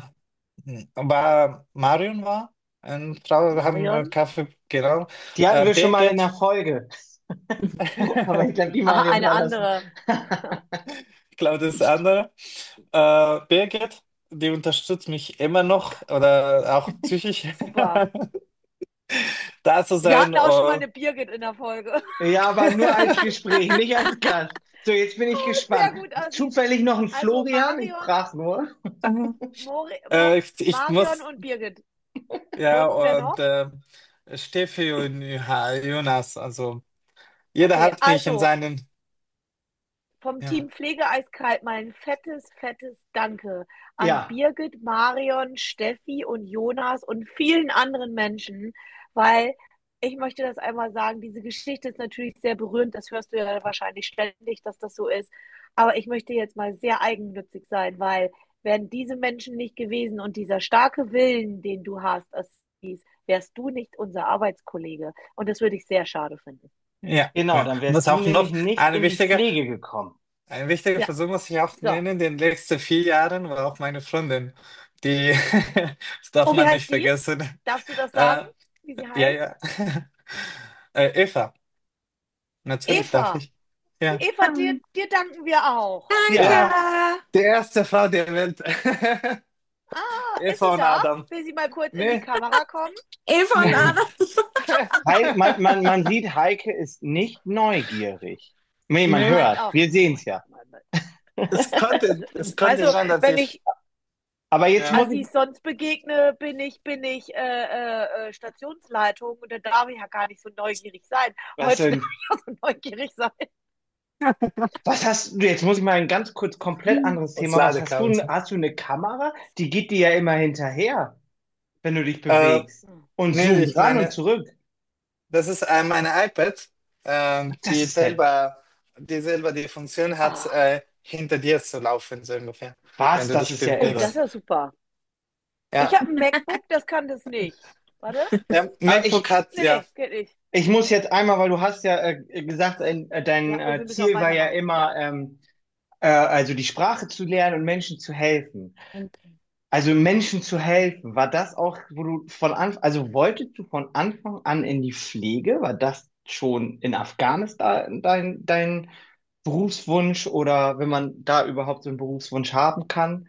war Marion war, eine Frau, wir haben äh, Marion? Kaffee, genau. Die hatten Äh, wir schon mal in der Birgit, Folge. Aber ich glaube, die Aha, Marion eine war das. andere. ich glaube, das ist der andere. Äh, Birgit, die unterstützt mich immer noch oder auch psychisch Super. da zu Wir sein. hatten auch schon mal Und, eine Birgit in der Folge. Ja, aber nur als Gespräch, nicht als Gast. So, jetzt bin ich Sehr gespannt. gut, Assi. Zufällig noch ein Also Florian? Ich Marion, frage nur. Mori, äh, Mo, ich, ich Marion muss, und Birgit. ja, Und wer und noch? äh, Steffi und ja, Jonas, also jeder Okay, hat mich in also seinen, vom ja, Team Pflege eiskalt mal ein fettes, fettes Danke an Ja. Birgit, Marion, Steffi und Jonas und vielen anderen Menschen, weil ich möchte das einmal sagen, diese Geschichte ist natürlich sehr berührend, das hörst du ja wahrscheinlich ständig, dass das so ist, aber ich möchte jetzt mal sehr eigennützig sein, weil wären diese Menschen nicht gewesen und dieser starke Willen, den du hast, Assis, wärst du nicht unser Arbeitskollege und das würde ich sehr schade finden. ja, Genau, ja. dann Muss wärst du auch nämlich noch nicht eine in die wichtige, Pflege gekommen. ein wichtiger Ja, Versuch muss ich auch so. nennen, den letzten vier Jahren war auch meine Freundin, die, das darf Oh, wie man nicht heißt die? vergessen. Darfst du das sagen, Äh, wie sie ja, heißt? ja. Äh, Eva, natürlich darf Eva. ich. Ja. Eva, dir, dir danken wir auch. Ja, Ja, Danke. die erste Frau der Welt. Ah, ist sie Eva und da? Adam. Will sie mal kurz in die Nee. Kamera kommen? Eva und Adam. Hei- man, man, man sieht, Heike ist nicht neugierig. Nee, man Nee, Nein, hört. ach. Wir sehen es ja. es konnte, es konnte Also, sein, dass wenn ich. ich Aber jetzt muss Ja. ich, Assis sonst begegne, bin ich, bin ich äh, äh, äh, Stationsleitung und da darf ich ja gar nicht so neugierig sein. was Heute darf denn? ich ja so neugierig sein. Was hast du, jetzt muss ich mal ein ganz kurz komplett anderes Das Thema. Was hast du, Ladekabel. hast du eine Kamera? Die geht dir ja immer hinterher, wenn du dich Äh, bewegst. Und nee, zoomt ich ran und meine, zurück. das ist äh, meine iPad, ähm, Das die ist ja, selber, die selber die Funktion hat, Ah, äh, hinter dir zu laufen, so ungefähr, wenn was? du Das dich ist ja oh, das ist irre. bewegst. ja super. Ich Ja. habe ein MacBook, das kann das nicht. Warte. Der Aber MacBook ich, hat, ja. Nee, geht nicht. ich muss jetzt einmal, weil du hast ja äh, gesagt, äh, dein Ja, oh, äh, wir müssen auf Ziel war ja weitermachen. Ja. immer, ähm, äh, also die Sprache zu lernen und Menschen zu helfen. Also Menschen zu helfen, war das auch, wo du von Anfang, also wolltest du von Anfang an in die Pflege? War das schon in Afghanistan dein, dein Berufswunsch oder wenn man da überhaupt so einen Berufswunsch haben kann?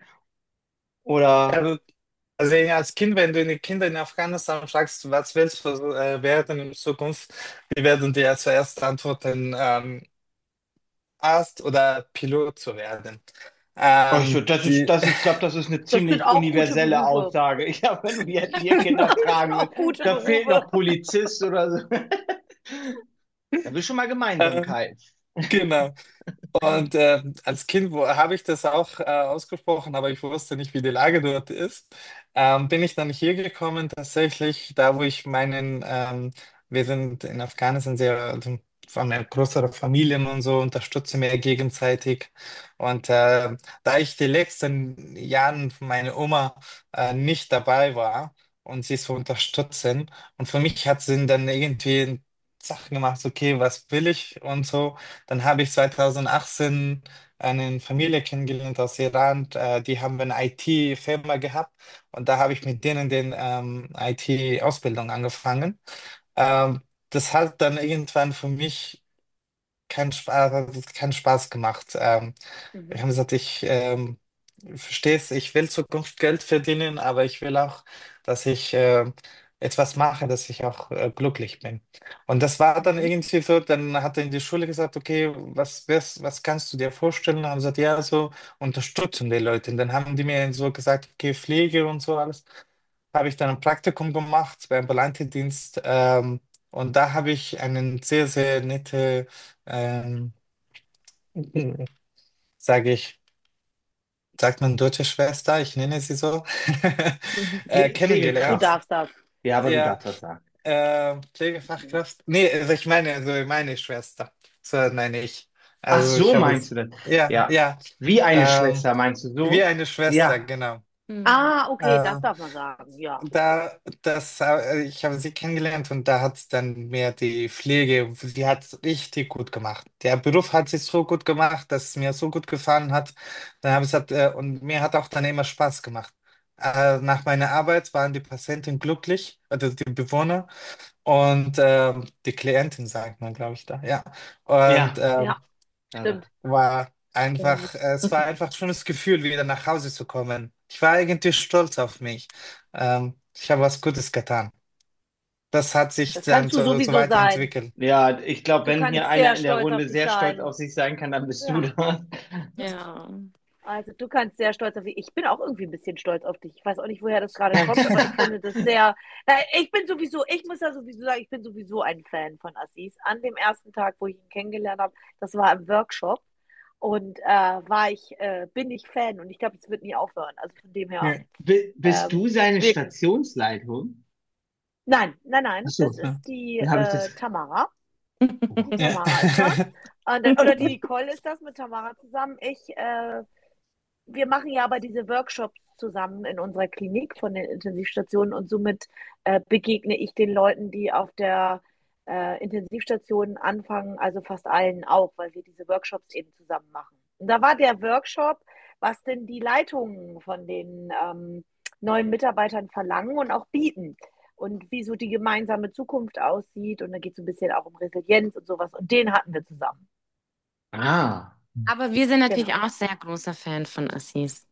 Oder Also, also ja, als Kind, wenn du die Kinder in Afghanistan fragst, was willst du äh, werden in Zukunft, die werden dir zuerst antworten, ähm, Arzt oder Pilot zu werden. Oh, ich, Ähm, würd- das ist, die, das ist, ich glaube, das ist eine Das sind ziemlich auch gute universelle Berufe. Aussage. Ich glaube, wenn du jetzt hier Das Kinder sind fragen auch willst, gute da fehlt Berufe. noch Polizist oder so. Da bist schon mal äh, Gemeinsamkeit. genau. Und äh, als Kind wo, habe ich das auch äh, ausgesprochen, aber ich wusste nicht, wie die Lage dort ist. Ähm, bin ich dann hier gekommen, tatsächlich, da wo ich meinen, ähm, wir sind in Afghanistan sehr, also von einer größeren Familien und so, unterstützen wir gegenseitig. Und äh, da ich die letzten Jahren von meiner Oma äh, nicht dabei war und sie so unterstützen, und für mich hat sie dann irgendwie Sachen gemacht, okay, was will ich und so. Dann habe ich zwanzig achtzehn eine Familie kennengelernt aus Iran, äh, die haben eine I T-Firma gehabt und da habe ich mit denen den ähm, I T-Ausbildung angefangen. Ähm, Das hat dann irgendwann für mich keinen Spaß, keinen Spaß gemacht. Ähm, ich Mhm. habe gesagt, ich ähm, verstehe es, ich will Zukunft Geld verdienen, aber ich will auch, dass ich äh, etwas mache, dass ich auch äh, glücklich bin. Und das war dann Mhm. irgendwie so, dann hat er in die Schule gesagt, okay, was, was, was kannst du dir vorstellen? Und haben gesagt, ja, so unterstützen die Leute. Und dann haben die mir so gesagt, okay, Pflege und so alles. Habe ich dann ein Praktikum gemacht beim Volontärsdienst. Ähm, und da habe ich einen sehr, sehr nette, ähm, sage ich, sagt man deutsche Schwester, ich nenne sie so, Mhm. äh, Pfle Du Pflegekraft. kennengelernt. darfst das. Ja, aber du Ja, darfst das sagen. äh, Mhm. Pflegefachkraft. Nee, also ich meine, also meine Schwester. So nenne ich. Ach, Also ich so habe meinst es, du das? ja, Ja. ja, Wie eine ähm, Schwester, meinst du wie so? eine Schwester, Ja. genau. Hm. Ah, okay, das Äh, darf man sagen. Ja. Da, das, äh, ich habe sie kennengelernt und da hat dann mehr die Pflege, sie hat es richtig gut gemacht. Der Beruf hat sie so gut gemacht, dass es mir so gut gefallen hat. Dann habe ich gesagt, äh, und mir hat auch dann immer Spaß gemacht. Äh, nach meiner Arbeit waren die Patienten glücklich, also die Bewohner und ähm, die Klientin, sagt man, glaube ich, da, ja. Und Ja. ähm, Ja, Also, stimmt. war einfach, Stimmt. äh, es war einfach ein schönes Gefühl, wieder nach Hause zu kommen. Ich war eigentlich stolz auf mich. Ähm, ich habe was Gutes getan. Das hat sich Das dann kannst du so, so sowieso sein. weiterentwickelt. ja, ich glaube, Du wenn hier kannst einer sehr in der stolz auf Runde dich sehr stolz sein. auf sich sein kann, dann bist du Ja. das. Ja. Also du kannst sehr stolz auf dich. Ich bin auch irgendwie ein bisschen stolz auf dich. Ich weiß auch nicht, woher das gerade kommt, aber ich finde das sehr. Na, ich bin sowieso, ich muss ja sowieso sagen, ich bin sowieso ein Fan von Assis. An dem ersten Tag, wo ich ihn kennengelernt habe, das war im Workshop. Und äh, war ich, äh, bin ich Fan und ich glaube, es wird nie aufhören. Also von dem her, Ja. Bi- Bist du ähm, seine wirklich. Stationsleitung? Nein, nein, Ach nein, das so, ja. ist die Dann habe ich das. äh, Tamara. Die Ja. Tamara ist das. Und, dann- oder die Nicole ist das mit Tamara zusammen. Ich äh, wir machen ja aber diese Workshops zusammen in unserer Klinik von den Intensivstationen und somit äh, begegne ich den Leuten, die auf der äh, Intensivstation anfangen, also fast allen auch, weil wir diese Workshops eben zusammen machen. Und da war der Workshop, was denn die Leitungen von den ähm, neuen Mitarbeitern verlangen und auch bieten und wie so die gemeinsame Zukunft aussieht. Und da geht es ein bisschen auch um Resilienz und sowas. Und den hatten wir zusammen. Ah. Aber wir sind natürlich Genau. auch sehr großer Fan von Assis.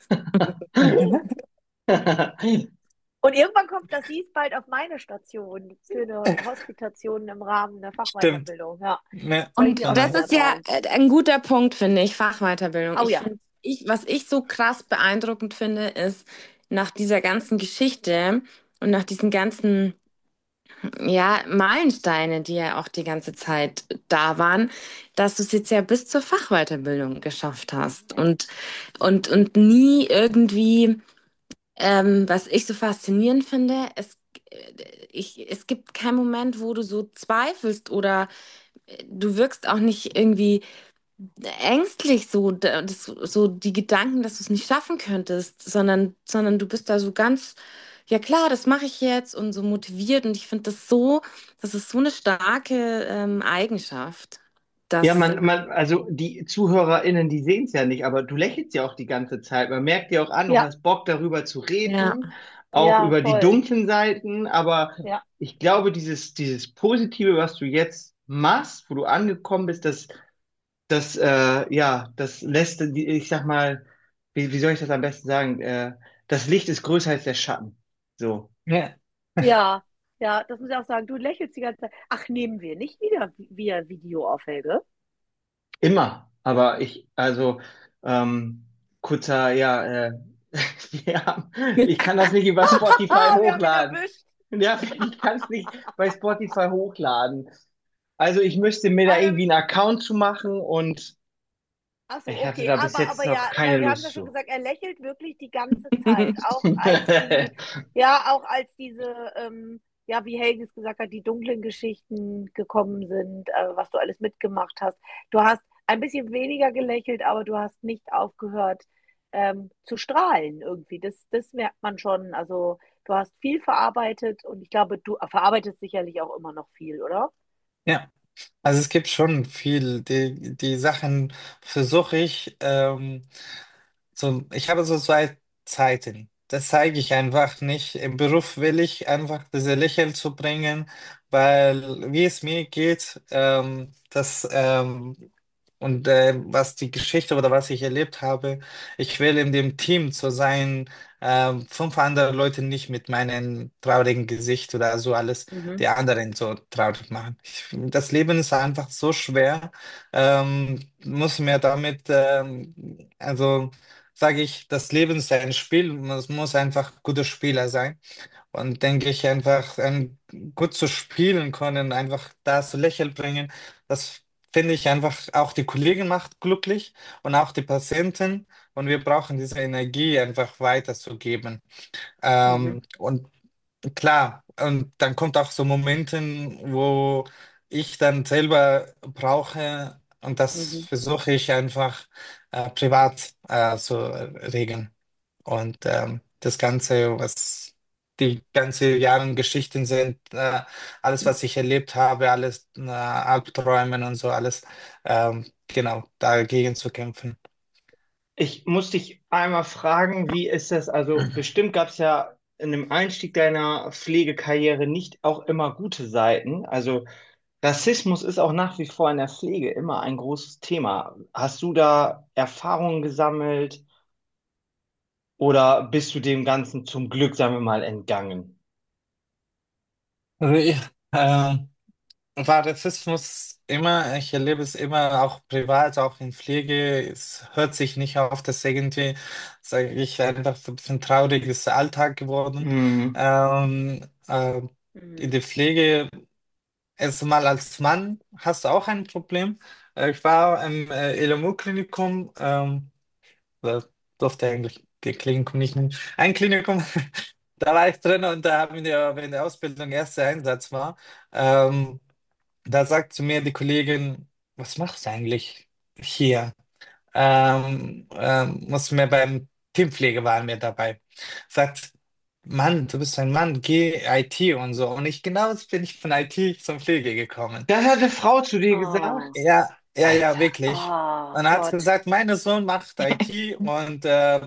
Und irgendwann kommt das hieß bald auf meine Station für eine Hospitation im Rahmen der Stimmt. Fachweiterbildung. Ja, Ja, freue ich Und mich auch das genau. schon sehr ist ja drauf. äh, ein guter Punkt, finde ich, Fachweiterbildung. Oh Ich ja, finde, ich, was ich so krass beeindruckend finde, ist nach dieser ganzen Geschichte und nach diesen ganzen, ja, Meilensteine, die ja auch die ganze Zeit da waren, dass du es jetzt ja bis zur Fachweiterbildung geschafft hast und, und, und nie irgendwie, ähm, was ich so faszinierend finde, es, äh, ich, es gibt keinen Moment, wo du so zweifelst oder äh, du wirkst auch nicht irgendwie ängstlich so, da- das, so die Gedanken, dass du es nicht schaffen könntest, sondern, sondern du bist da so ganz, ja klar, das mache ich jetzt und so motiviert und ich finde das so, das ist so eine starke ähm, Eigenschaft, Ja, dass, man, man, also die ZuhörerInnen, die sehen es ja nicht, aber du lächelst ja auch die ganze Zeit. Man merkt dir auch an, du ja, hast Bock darüber zu ja, reden, auch ja, über die voll. dunklen Seiten, aber Ja, ich glaube, dieses, dieses Positive, was du jetzt machst, wo du angekommen bist, das, das, äh, ja, das lässt, die- ich sag mal, wie, wie soll ich das am besten sagen? Äh, das Licht ist größer als der Schatten. So. Ja. ja, ja, das muss ich auch sagen. Du lächelst die ganze Zeit. Ach, nehmen wir nicht wieder via Video auf, Helge? Immer. Aber ich, also, ähm, kurzer, ja, äh, wir haben, ich kann das nicht über Spotify Wir haben ihn hochladen. erwischt. Ja, ich kann es nicht bei Spotify hochladen. Also ich müsste mir da Ähm, irgendwie einen Account zu machen und ach so, ich hatte okay. da bis Aber, jetzt aber noch ja, keine ja, wir haben Lust ja schon zu. gesagt, er lächelt wirklich die ganze Zeit. Auch als die, ja, auch als diese, ähm, ja, wie Helge es gesagt hat, die dunklen Geschichten gekommen sind, äh, was du alles mitgemacht hast. Du hast ein bisschen weniger gelächelt, aber du hast nicht aufgehört, ähm, zu strahlen irgendwie. Das, das merkt man schon. Also du hast viel verarbeitet und ich glaube, du verarbeitest sicherlich auch immer noch viel, oder? Ja. Also es gibt schon viel, die, die Sachen versuche ich, ähm, so, ich habe so zwei Zeiten. Das zeige ich einfach nicht. Im Beruf will ich einfach diese Lächeln zu bringen, weil wie es mir geht, ähm, das ähm, und äh, was die Geschichte oder was ich erlebt habe, ich will in dem Team zu sein, ähm, fünf andere Leute nicht mit meinem traurigen Gesicht oder so alles Mhm. die anderen so traurig machen. Ich, das Leben ist einfach so schwer, ähm, muss mir damit, ähm, also sage ich, das Leben ist ein Spiel, man muss einfach guter Spieler sein. Und denke ich einfach, ähm, gut zu spielen können, einfach da zu Lächeln bringen, das finde ich einfach, auch die Kollegen macht glücklich und auch die Patienten. Und wir brauchen diese Energie einfach weiterzugeben. Mhm. Ähm, und klar, und dann kommt auch so Momenten, wo ich dann selber brauche, und das Mhm. versuche ich einfach äh, privat äh, zu regeln. Und ähm, das Ganze, was die ganze Jahre Geschichten sind, äh, alles, was ich erlebt habe, alles äh, Albträumen und so alles, ähm, genau, dagegen zu kämpfen. Ich muss dich einmal fragen, wie ist das? Also, bestimmt gab es ja in dem Einstieg deiner Pflegekarriere nicht auch immer gute Seiten. Also, Rassismus ist auch nach wie vor in der Pflege immer ein großes Thema. Hast du da Erfahrungen gesammelt oder bist du dem Ganzen zum Glück, sagen wir mal, entgangen? Also ich, ähm, war Rassismus immer, ich erlebe es immer auch privat, auch in Pflege. Es hört sich nicht auf, das ist irgendwie, sage ich, einfach so ein bisschen trauriges Alltag geworden. Mhm. Ähm, äh, in Mhm. der Pflege, erstmal als Mann hast du auch ein Problem. Äh, ich war im äh, L M U-Klinikum, ähm, oder durfte eigentlich die Klinikum nicht nennen, ein Klinikum. Da war ich drin und da haben wir, wenn der Ausbildung erster Einsatz war, ähm, da sagt zu mir die Kollegin, was machst du eigentlich hier? Ähm, ähm, muss mir beim Teampflege waren wir dabei. Sagt, Mann, du bist ein Mann, geh I T und so. Und ich genau bin ich von I T zum Pflege gekommen. Das hat eine Frau zu dir Oh, gesagt? Ja, ja, ja, Alter. wirklich. oh Und er hat Gott. gesagt, mein Sohn macht I T und äh,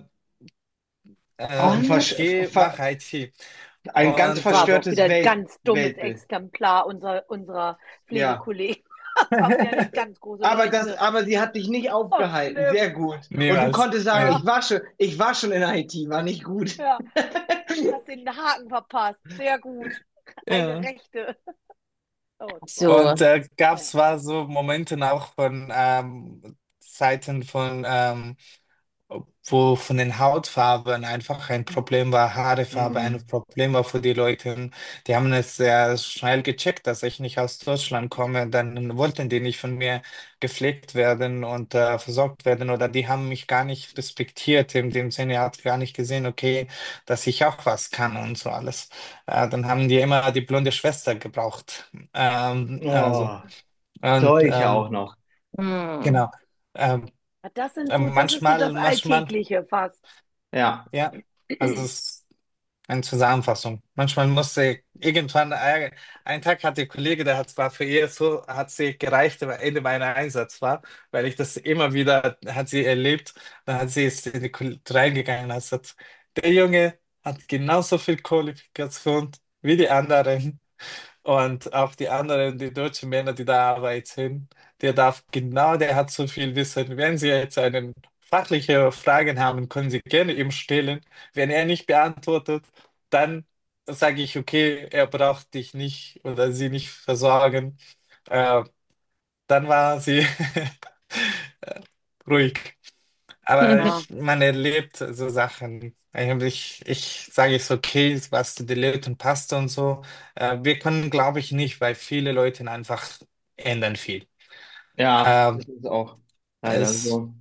Auch ein, ähm, vers Und geh, mach ver I T. ein ganz Und das war äh, aber auch wieder verstörtes ein Welt ganz dummes Weltbild. Exemplar unserer, unserer Ja. Pflegekollegen. Haben wieder nicht ganz große Aber das, Leute. aber sie hat dich nicht Oh, aufgehalten. schlimm. Sehr gut. Und du niemals. konntest sagen, Ja. ich Ja, war schon, ich war schon in I T, war nicht gut. ja. Hast den Haken verpasst. Sehr gut. Eine Ja. rechte. Oh, toll. So. Und äh, gab Naja. es war so Momente auch von ähm, Seiten von ähm, wo von den Hautfarben einfach ein Problem war, Haarefarbe ein Mhm. Problem war für die Leute. Die haben es sehr schnell gecheckt, dass ich nicht aus Deutschland komme. Dann wollten die nicht von mir gepflegt werden und äh, versorgt werden oder die haben mich gar nicht respektiert. In dem Sinne hat gar nicht gesehen, okay, dass ich auch was kann und so alles. Äh, dann haben die immer die blonde Schwester gebraucht. Ähm, also, Oh, und solche auch ähm, noch. Hm. genau. Ähm, Das sind so, ähm, das ist so manchmal, das manchmal, Alltägliche fast. Ja. ja. Also es ist eine Zusammenfassung. Manchmal musste irgendwann, äh, ein Tag hat der Kollege, der hat zwar für ihr so, hat sie gereicht, am Ende meiner Einsatz war, weil ich das immer wieder, hat sie erlebt, dann hat sie ist in die Kol- reingegangen und hat gesagt, der Junge hat genauso viel Qualifikation wie die anderen. Und auch die anderen, die deutschen Männer, die da arbeiten, der darf genau, der hat so viel Wissen. Wenn Sie jetzt eine fachliche Fragen haben, können Sie gerne ihm stellen. Wenn er nicht beantwortet, dann sage ich, okay, er braucht dich nicht oder sie nicht versorgen. Äh, dann war sie äh, ruhig. Aber Ja, ich, man erlebt so Sachen. Ich, ich sage es okay, was du erlebt und passt und so. Äh, wir können, glaube ich, nicht, weil viele Leute einfach ändern viel. Ja, Ähm, das ist auch leider es, so.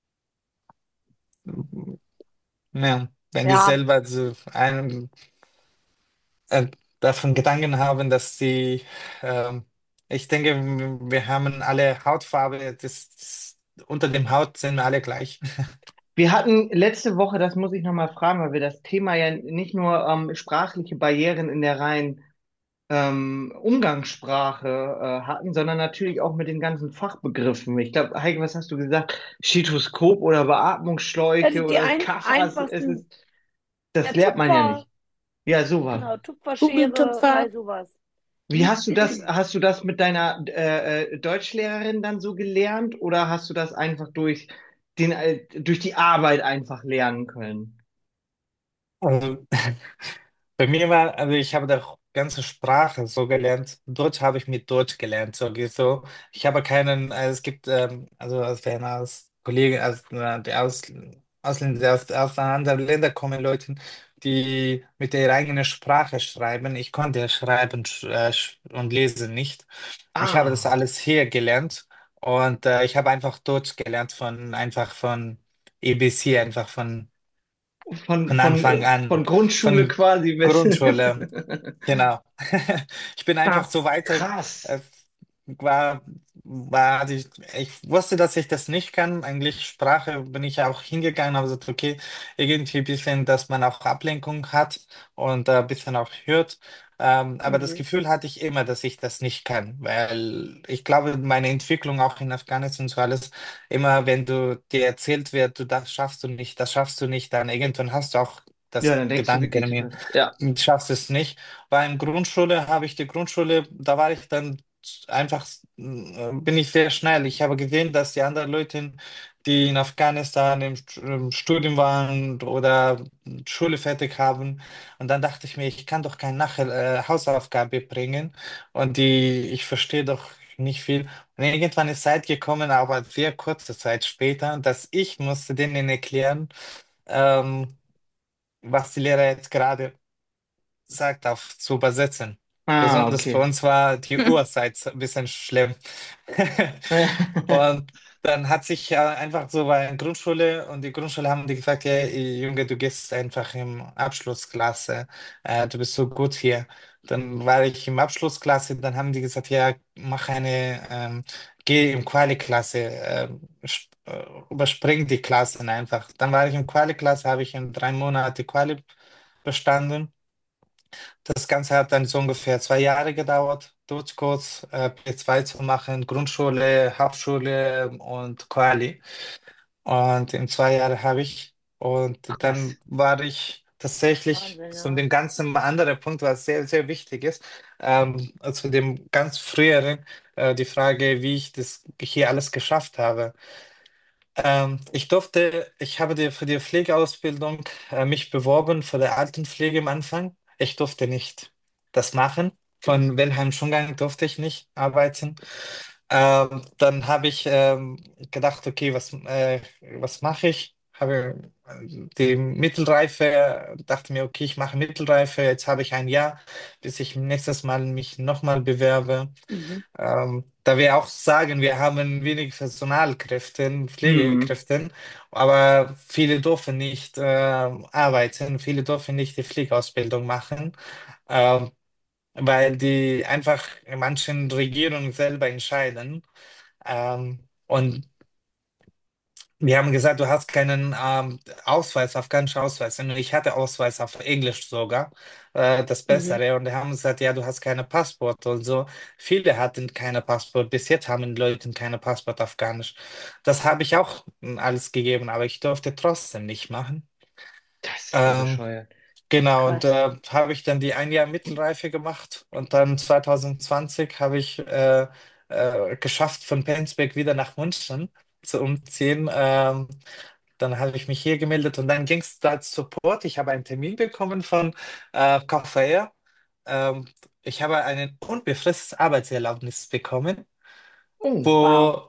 ja, wenn die ja, selber so einen, äh, davon Gedanken haben, dass sie, ähm, ich denke, wir haben alle Hautfarbe, das, das, unter dem Haut sind wir alle gleich. Wir hatten letzte Woche, das muss ich nochmal fragen, weil wir das Thema ja nicht nur ähm, sprachliche Barrieren in der reinen ähm, Umgangssprache äh, hatten, sondern natürlich auch mit den ganzen Fachbegriffen. Ich glaube, Heike, was hast du gesagt? Stethoskop oder also Beatmungsschläuche die oder ein Kaffers, es einfachsten, ist, das der lernt man ja Tupfer, nicht. Ja, sowas. genau, Tupferschere, Kugeltupfer. all sowas. Wie hast du das, hast du das mit deiner äh, äh, Deutschlehrerin dann so gelernt oder hast du das einfach durch den, äh, durch die Arbeit einfach lernen können? Also, bei mir war, also ich habe die ganze Sprache so gelernt. Deutsch habe ich mit Deutsch gelernt, so geht so. Ich habe keinen, also es gibt, ähm, also als wenn als Kollege, als äh, die aus, Ausländer, die aus, aus anderen Ländern kommen, Leute, die mit der eigenen Sprache schreiben. Ich konnte ja schreiben sch- äh, sch- und lesen nicht. Ich habe das Ah, alles hier gelernt und äh, ich habe einfach Deutsch gelernt von einfach von A B C, einfach von von, von von, Anfang äh, von an, Grundschule von quasi bis. Grundschule. Genau. Ich bin einfach so Das, weiter, krass. äh, war, war die, ich wusste, dass ich das nicht kann. Eigentlich Sprache bin ich auch hingegangen, habe gesagt, okay, irgendwie ein bisschen, dass man auch Ablenkung hat und äh, ein bisschen auch hört. Ähm, aber das Mhm. Gefühl hatte ich immer, dass ich das nicht kann, weil ich glaube, meine Entwicklung auch in Afghanistan und so alles, immer wenn du dir erzählt wird, du das schaffst du nicht, das schaffst du nicht, dann irgendwann hast du auch Ja, das dann denkst du Gedanken, wirklich, mir, äh, ja, du schaffst es nicht. Weil in Grundschule habe ich die Grundschule, da war ich dann einfach, äh, bin ich sehr schnell. Ich habe gesehen, dass die anderen Leute, die in Afghanistan im, St- im Studium waren oder Schule fertig haben, und dann dachte ich mir, ich kann doch keine Nach äh, Hausaufgabe bringen und die, ich verstehe doch nicht viel. Und irgendwann ist Zeit gekommen, aber sehr kurze Zeit später, dass ich musste denen erklären, ähm, was die Lehrer jetzt gerade sagt, auf zu übersetzen. ah, Besonders für okay. uns war die Uhrzeit ein bisschen schlimm. Und dann hat sich ja einfach so bei der Grundschule und die Grundschule haben die gesagt, ja, Junge, du gehst einfach im Abschlussklasse, äh, du bist so gut hier. Dann war ich im Abschlussklasse, dann haben die gesagt, ja, mach eine, ähm, geh im Quali-Klasse, ähm, sp- äh, überspring die Klassen einfach. Dann war ich im Quali-Klasse, habe ich in drei Monate Quali bestanden. Das Ganze hat dann so ungefähr zwei Jahre gedauert, Durchkurs, äh, P zwei zu machen, Grundschule, Hauptschule und Quali. Und in zwei Jahren habe ich. Und Krass. dann war ich tatsächlich Wahnsinn, zu ja. dem ganzen anderen Punkt, was sehr, sehr wichtig ist, ähm, zu dem ganz früheren, äh, die Frage, wie ich das hier alles geschafft habe. Ähm, ich durfte, ich habe die, für die Pflegeausbildung äh, mich beworben für die Altenpflege am Anfang. Ich durfte nicht das machen. Von Wilhelm Schungang durfte ich nicht arbeiten. Ähm, dann habe ich ähm, gedacht, okay, was, äh, was mache ich? Habe äh, die Mittelreife, dachte mir, okay, ich mache Mittelreife. Jetzt habe ich ein Jahr, bis ich nächstes Mal mich nochmal bewerbe. Mhm. Ähm, da wir auch sagen, wir haben wenig Personalkräfte, Hm. Pflegekräfte, aber viele dürfen nicht äh, arbeiten, viele dürfen nicht die Pflegeausbildung machen, ähm, weil die einfach in manchen Regierungen selber entscheiden. Ähm, und wir haben gesagt, du hast keinen ähm, Ausweis, afghanischen Ausweis. Und ich hatte Ausweis auf Englisch sogar, äh, das Mhm. Bessere. Und die haben gesagt, ja, du hast keine Passport und so. Viele hatten keine Passport. Bis jetzt haben die Leute keine Passport afghanisch. Das habe ich auch mm, alles gegeben, aber ich durfte trotzdem nicht machen. Das ist ja Ähm, bescheuert. genau, und Krass. äh, habe ich dann die ein Jahr Mittelreife gemacht. Und dann zwanzig zwanzig habe ich äh, äh, geschafft, von Penzberg wieder nach München zu umziehen. Ähm, dann habe ich mich hier gemeldet und dann ging es da als Support. Ich habe einen Termin bekommen von äh, K V R. Ähm, ich habe einen unbefristeten Arbeitserlaubnis bekommen, Oh, Wow. wo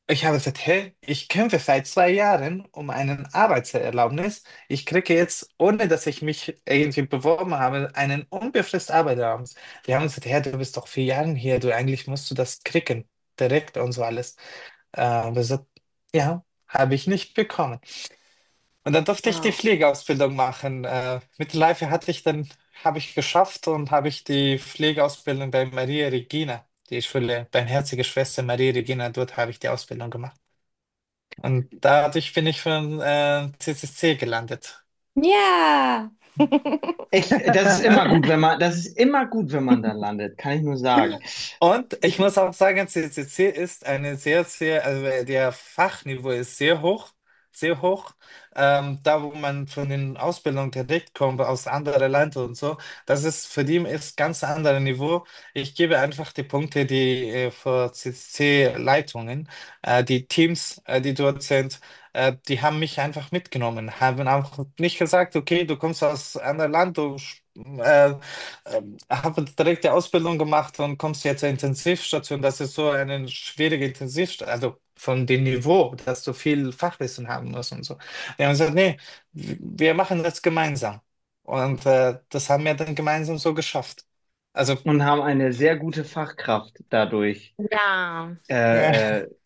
Ich habe gesagt, hey, ich kämpfe seit zwei Jahren um einen Arbeitserlaubnis. Ich kriege jetzt, ohne dass ich mich irgendwie beworben habe, einen unbefristeten Arbeitserlaubnis. Die haben gesagt, hey, du bist doch vier Jahre hier, du eigentlich musst du das kriegen, direkt und so alles. Äh, und ich gesagt, ja, habe ich nicht bekommen. Und dann durfte ich die Ja. Pflegeausbildung machen. Äh, Mittelreife hatte ich dann, habe ich geschafft und habe ich die Pflegeausbildung bei Maria Regina, die Schule, Barmherzige Schwester Maria Regina, dort habe ich die Ausbildung gemacht. Und dadurch bin ich von äh, C C C gelandet. Ja. Ich, das ist immer gut, wenn man, das ist immer gut, wenn man da landet, kann ich nur sagen. Und ich Ich, muss auch sagen, C C C ist eine sehr, sehr, also äh, der Fachniveau ist sehr hoch, sehr hoch. Ähm, da, wo man von den Ausbildungen direkt kommt, aus anderen Ländern und so, das ist für die ist ganz anderes Niveau. Ich gebe einfach die Punkte, die äh, für C C C-Leitungen, äh, die Teams, äh, die dort sind, äh, die haben mich einfach mitgenommen, haben auch nicht gesagt, okay, du kommst aus einem anderen Land, du äh, ähm, habe direkt die Ausbildung gemacht und kommst jetzt zur Intensivstation. Das ist so eine schwierige Intensivstation, also von dem Niveau, dass du viel Fachwissen haben musst und so. Die haben gesagt, nee, wir machen das gemeinsam. Und äh, das haben wir dann gemeinsam so geschafft. Also, und haben eine sehr gute Fachkraft dadurch Ja. ja, äh, äh,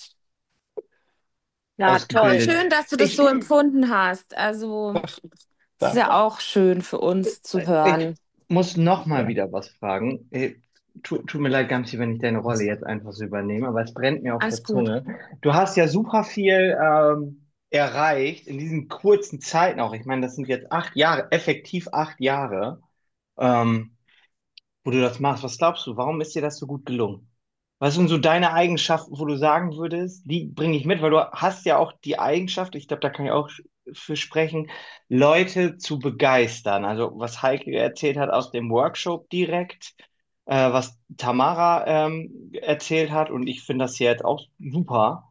Ja, toll. ausgebildet. Schön, dass du das so Ich, empfunden hast. Also, das ist da, ja auch schön für uns zu ich hören. muss noch mal ja, wieder was fragen. Äh, tu, tut mir leid, Gamsi, wenn ich deine Rolle jetzt einfach so übernehme, aber es brennt mir auf Alles der gut. Zunge. Du hast ja super viel ähm, erreicht in diesen kurzen Zeiten auch. Ich meine, das sind jetzt acht Jahre, effektiv acht Jahre, ähm, wo du das machst. Was glaubst du, warum ist dir das so gut gelungen? Was sind so deine Eigenschaften, wo du sagen würdest, die bringe ich mit, weil du hast ja auch die Eigenschaft, ich glaube, da kann ich auch für sprechen, Leute zu begeistern. Also was Heike erzählt hat aus dem Workshop direkt, äh, was Tamara ähm, erzählt hat und ich finde das jetzt auch super.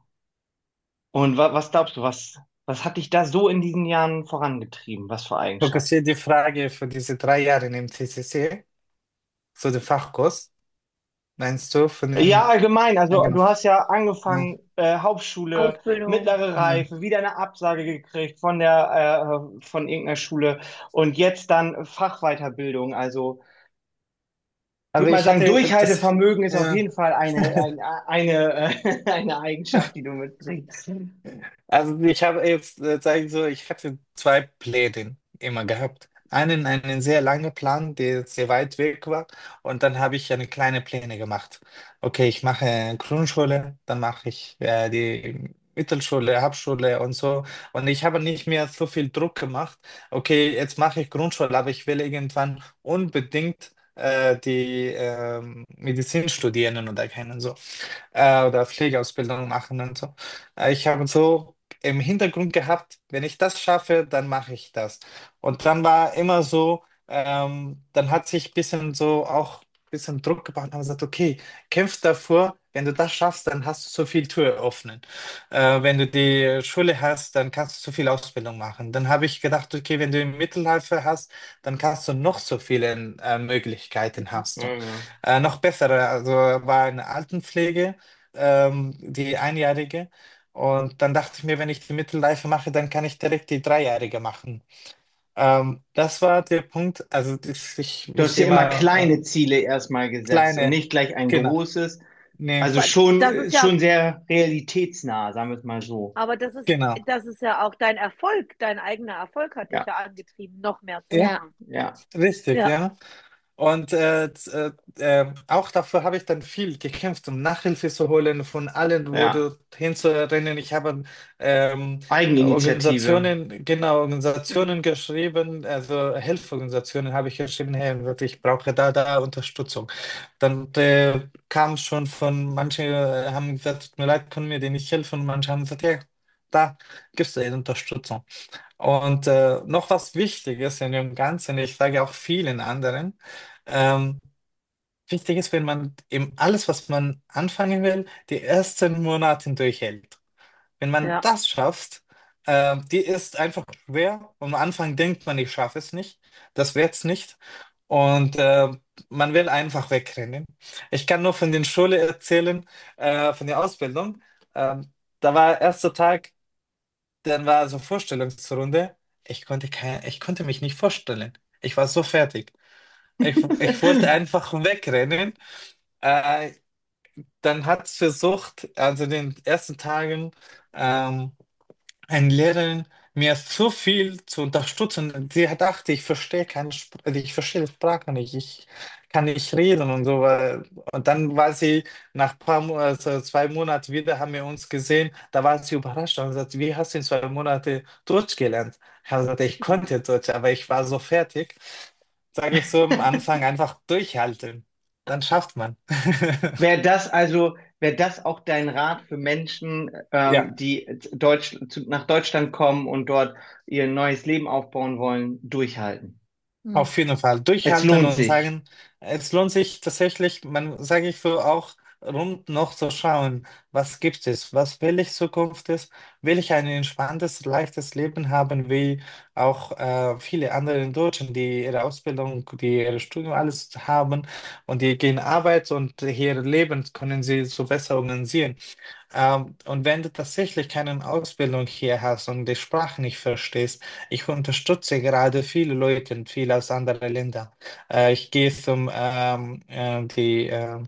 Und wa was glaubst du, was, was hat dich da so in diesen Jahren vorangetrieben? Was für Eigenschaften? fokussiere die Frage für diese drei Jahre im C C C, so den Fachkurs, meinst du, von Ja, den, allgemein. ja, Also genau. du hast ja Ja, angefangen, äh, Hauptschule, Ausbildung. mittlere ja. Reife, wieder eine Absage gekriegt von der, äh, von irgendeiner Schule und jetzt dann Fachweiterbildung. Also ich Also würde mal ich sagen, hatte das, Durchhaltevermögen ist auf ja. jeden Fall eine, eine, eine, äh, eine Eigenschaft, die du mitbringst. Also ich habe jetzt, äh, sage ich so, ich hatte zwei Pläne immer gehabt. Einen, einen sehr langen Plan, der sehr weit weg war. Und dann habe ich eine kleine Pläne gemacht. Okay, ich mache Grundschule, dann mache ich äh, die Mittelschule, Hauptschule und so. Und ich habe nicht mehr so viel Druck gemacht. Okay, jetzt mache ich Grundschule, aber ich will irgendwann unbedingt äh, die ähm, Medizin studieren oder keinen so äh, oder Pflegeausbildung machen und so. Äh, ich habe so im Hintergrund gehabt, wenn ich das schaffe, dann mache ich das. Und dann war immer so, ähm, dann hat sich ein bisschen so auch ein bisschen Druck gebaut und haben gesagt, okay, kämpf davor, wenn du das schaffst, dann hast du so viel Tür öffnen. Äh, wenn du die Schule hast, dann kannst du so viel Ausbildung machen. Dann habe ich gedacht, okay, wenn du Mittelreife hast, dann kannst du noch so viele äh, Möglichkeiten hast du. Mhm. Äh, noch bessere, also war eine Altenpflege, ähm, die einjährige. Und dann dachte ich mir, wenn ich die Mittelreife mache, dann kann ich direkt die dreijährige machen. Ähm, das war der Punkt. Also das, ich Du hast musste dir immer immer kleine Ziele erstmal äh, gesetzt und kleine, nicht gleich ein genau, großes. nee, Also Aber schon, das ist äh, ja, schon sehr realitätsnah, sagen wir es mal so. aber das ist, genau. das ist ja auch dein Erfolg. Dein eigener Erfolg hat dich Ja, ja angetrieben, noch mehr zu Ja, Ja. machen. ja. richtig, Ja, ja. Und äh, z- äh, äh, auch dafür habe ich dann viel gekämpft, um Nachhilfe zu holen, von allen Ja. wurde hinzurennen. Ich habe ähm, Eigeninitiative. Organisationen, genau, Organisationen geschrieben, also Hilfsorganisationen habe ich geschrieben, hey, wirklich, ich brauche da, da Unterstützung. Dann äh, kam schon von, manche äh, haben gesagt, tut mir leid, können mir denen nicht helfen. Und manche haben gesagt, ja, da gibst du Unterstützung. Und äh, noch was Wichtiges in dem Ganzen, ich sage auch vielen anderen, ähm, wichtig ist, wenn man eben alles, was man anfangen will, die ersten Monate durchhält. Wenn man ja. das schafft, äh, die ist einfach schwer und am Anfang denkt man, ich schaffe es nicht, das wird's nicht. Und äh, man will einfach wegrennen. Ich kann nur von den Schule erzählen, äh, von der Ausbildung. Ähm, Da war erster Tag, dann war so Vorstellungsrunde. Ich konnte kein, ich konnte mich nicht vorstellen. Ich war so fertig. Ich, ich wollte einfach wegrennen. Äh, Dann hat es versucht, also in den ersten Tagen, ähm, eine Lehrerin mir so viel zu unterstützen. Sie hat gedacht, ich verstehe keine Sp also ich verstehe die Sprache nicht, ich kann nicht reden und so. weil- Und dann war sie nach ein paar Mo also zwei Monaten wieder, haben wir uns gesehen, da war sie überrascht und sagt, wie hast du in zwei Monaten Deutsch gelernt? Ich habe gesagt, ich konnte Deutsch, aber ich war so fertig. Sage ich so am Anfang, einfach durchhalten. Dann schafft man. Wäre das also, wäre das auch dein Rat für Menschen, Ja. ähm, die Deutsch, zu, nach Deutschland kommen und dort ihr neues Leben aufbauen wollen, durchhalten? Hm. Auf jeden Fall Es durchhalten lohnt und sich. sagen, es lohnt sich tatsächlich, man sage ich so auch rund noch zu schauen, was gibt es, was will ich zukünftig, will ich ein entspanntes, leichtes Leben haben, wie auch äh, viele andere in Deutschland, die ihre Ausbildung, die ihre Studium alles haben und die gehen Arbeit und ihr Leben können sie so besser organisieren. Ähm, und wenn du tatsächlich keine Ausbildung hier hast und die Sprache nicht verstehst, ich unterstütze gerade viele Leute, viele aus anderen Ländern. Äh, ich gehe zum, ähm, äh, die, äh,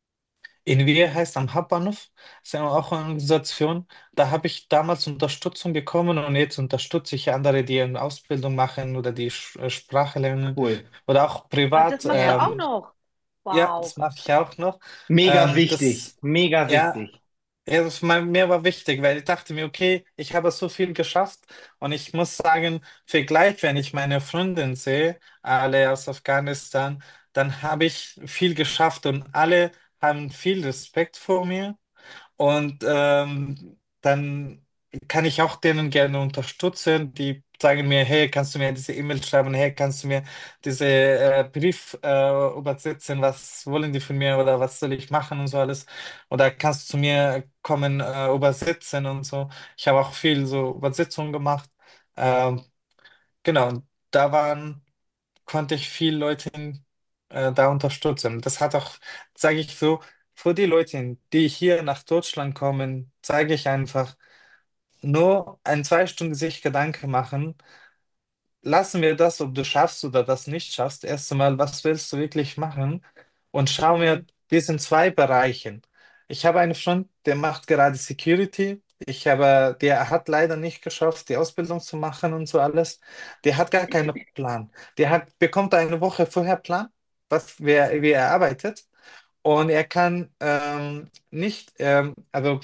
in Wien heißt am Hauptbahnhof, ist ja auch eine Organisation. Da habe ich damals Unterstützung bekommen und jetzt unterstütze ich andere, die eine Ausbildung machen oder die Sch- äh, Sprache lernen Cool. oder auch Ach, das privat. machst du auch Ähm, noch. ja, Wow, das mache ich auch noch. Mega Ähm, wichtig. das, Mega ja. wichtig. Ja, das war mir war wichtig, weil ich dachte mir, okay, ich habe so viel geschafft und ich muss sagen, Vergleich, wenn ich meine Freundin sehe, alle aus Afghanistan, dann habe ich viel geschafft und alle haben viel Respekt vor mir. Und ähm, dann kann ich auch denen gerne unterstützen. Die sagen mir, hey, kannst du mir diese E-Mail schreiben? Hey, kannst du mir diese äh, Brief äh, übersetzen? Was wollen die von mir oder was soll ich machen und so alles? Oder kannst du zu mir kommen, äh, übersetzen und so. Ich habe auch viel so Übersetzung gemacht. Ähm, genau, und da waren konnte ich viele Leute äh, da unterstützen. Das hat auch, sage ich so, für die Leute, die hier nach Deutschland kommen, sage ich einfach, nur ein zwei Stunden sich Gedanken machen, lassen wir das, ob du schaffst oder das nicht schaffst. Erst einmal, was willst du wirklich machen? Und schau mir hm. diesen zwei Bereichen. Ich habe einen Freund, der macht gerade Security. Ich habe, der hat leider nicht geschafft, die Ausbildung zu machen und so alles. Der hat gar keinen Plan. Der hat, bekommt eine Woche vorher Plan, was, wer, wie er arbeitet. Und er kann ähm, nicht, ähm, also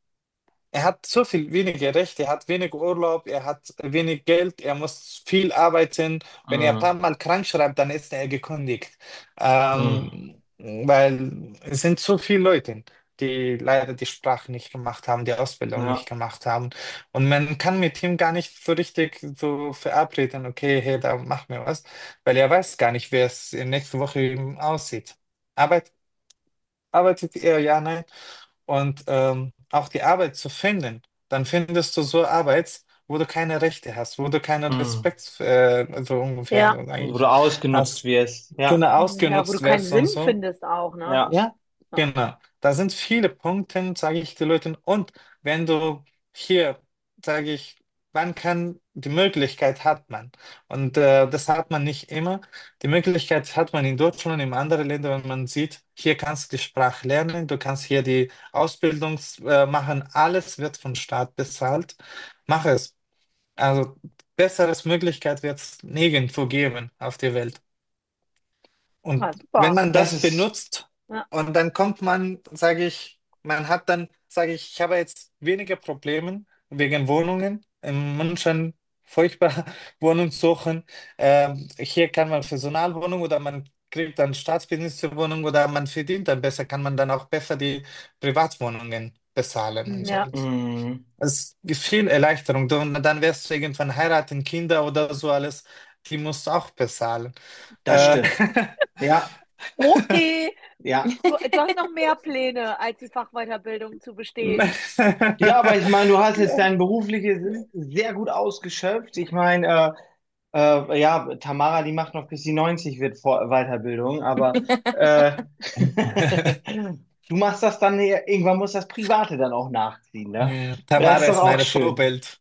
er hat so viel weniger Rechte, er hat wenig Urlaub, er hat wenig Geld, er muss viel arbeiten. Wenn er ein paar Mm, Mal krank schreibt, dann ist er gekündigt. mm, Ähm, weil es sind so viele Leute, die leider die Sprache nicht gemacht haben, die Ausbildung nicht ja. gemacht haben. Und man kann mit ihm gar nicht so richtig so verabreden, okay, hey, da machen wir was, weil er weiß gar nicht, wie es in nächste Woche ihm aussieht. Arbeit, arbeitet er, ja, nein. Und ähm, auch die Arbeit zu finden, dann findest du so Arbeit, wo du keine Rechte hast, wo du keinen Mm. Respekt, äh, so ungefähr Ja. Wo du eigentlich ausgenutzt hast, wirst. wo Ja, du Ja, wo du ausgenutzt keinen wirst und Sinn so. findest auch, ne? ja. Ja, Ja. genau. Da sind viele Punkte, sage ich den Leuten. Und wenn du hier, sage ich, wann kann, die Möglichkeit hat man. Und äh, das hat man nicht immer. Die Möglichkeit hat man in Deutschland, in anderen Ländern, wenn man sieht, hier kannst du die Sprache lernen, du kannst hier die Ausbildung äh, machen, alles wird vom Staat bezahlt. Mach es. Also, besseres Möglichkeit wird es nirgendwo geben auf der Welt. Ah, Und wenn super. man Das das ist, benutzt Ja. und dann kommt man, sage ich, man hat dann, sage ich, ich habe jetzt weniger Probleme wegen Wohnungen. In München furchtbar Wohnung suchen. Ähm, hier kann man Personalwohnung oder man kriegt dann Staatsbedienstete-Wohnung oder man verdient dann besser, kann man dann auch besser die Privatwohnungen bezahlen und so Ja. alles. mm, Es gibt viel Erleichterung. Du- dann wirst du irgendwann heiraten, Kinder oder so alles, die musst du auch bezahlen. das Äh, stimmt. Ja, Okay. ja. Du, du hast noch mehr Pläne, als die Fachweiterbildung zu bestehen. Ja, aber ich meine, du hast jetzt dein berufliches sehr gut ausgeschöpft. Ich meine, äh, äh, ja, Tamara, die macht noch bis sie neunzig wird vor Weiterbildung, aber äh, du machst das dann, irgendwann muss das Private dann auch nachziehen, ne? Ja, Das Tamara ist doch ist auch meine schön. Vorbild.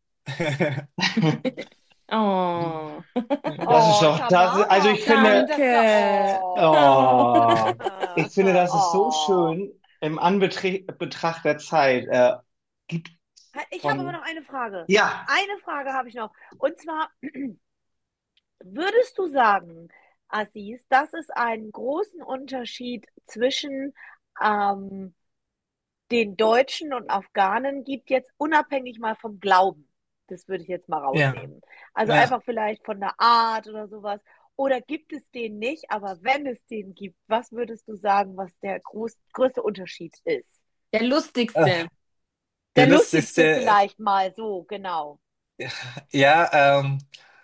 Oh. Das ist Oh, doch, das ist, also Tamara, ich ach, finde, das ist ja, Danke. Oh. oh, oh, ich finde, das ist so oh. schön im Anbetracht Betracht der Zeit. Äh, gibt Ich habe aber noch von, eine Frage. ja, Eine Frage habe ich noch. Und zwar, würdest du sagen, Aziz, dass es einen großen Unterschied zwischen ähm, den Deutschen und Afghanen gibt, jetzt unabhängig mal vom Glauben? Das würde ich jetzt mal Ja, rausnehmen. Also ja. einfach vielleicht von der Art oder sowas. Oder gibt es den nicht? Aber wenn es den gibt, was würdest du sagen, was der groß, größte Unterschied ist? Der Äh, lustigste. Der Der lustigste lustigste, vielleicht mal so, genau. ja, ähm,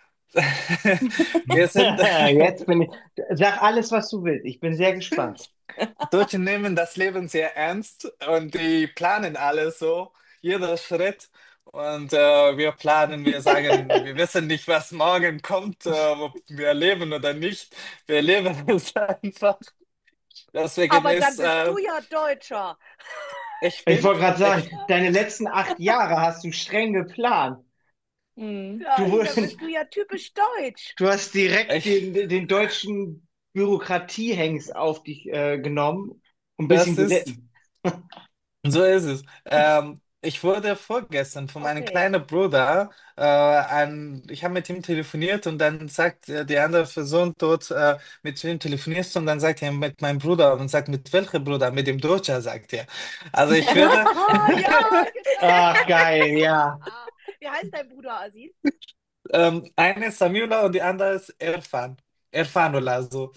wir sind, jetzt bin ich, sag alles, was du willst. Ich bin sehr gespannt. Deutsche nehmen das Leben sehr ernst und die planen alles so, jeder Schritt. Und äh, wir planen, wir sagen, wir wissen nicht, was morgen kommt, äh, ob wir leben oder nicht. Wir leben es einfach. Deswegen Aber dann ist, bist äh, du ja Deutscher. ich Ich bin, wollte gerade sagen, ich, deine letzten acht Jahre hast du streng geplant. Hm. Ja, Du, dann wurd- bist du ja typisch deutsch. du hast direkt ich, den, den deutschen Bürokratiehengst auf dich äh, genommen und ein bisschen das ist. gelitten. So ist es. Ähm, ich wurde vorgestern von meinem Okay. kleinen Bruder, äh, ein, ich habe mit ihm telefoniert und dann sagt äh, die andere Person dort, äh, mit wem telefonierst du? Und dann sagt er mit meinem Bruder und sagt, mit welchem Bruder? Mit dem Deutscher, sagt er. Also ich würde, Ja, genau. Ach, geil, ja. Wie heißt dein Bruder, Aziz? ähm, eine ist Samira und die andere ist Erfan. Erfanullah, so.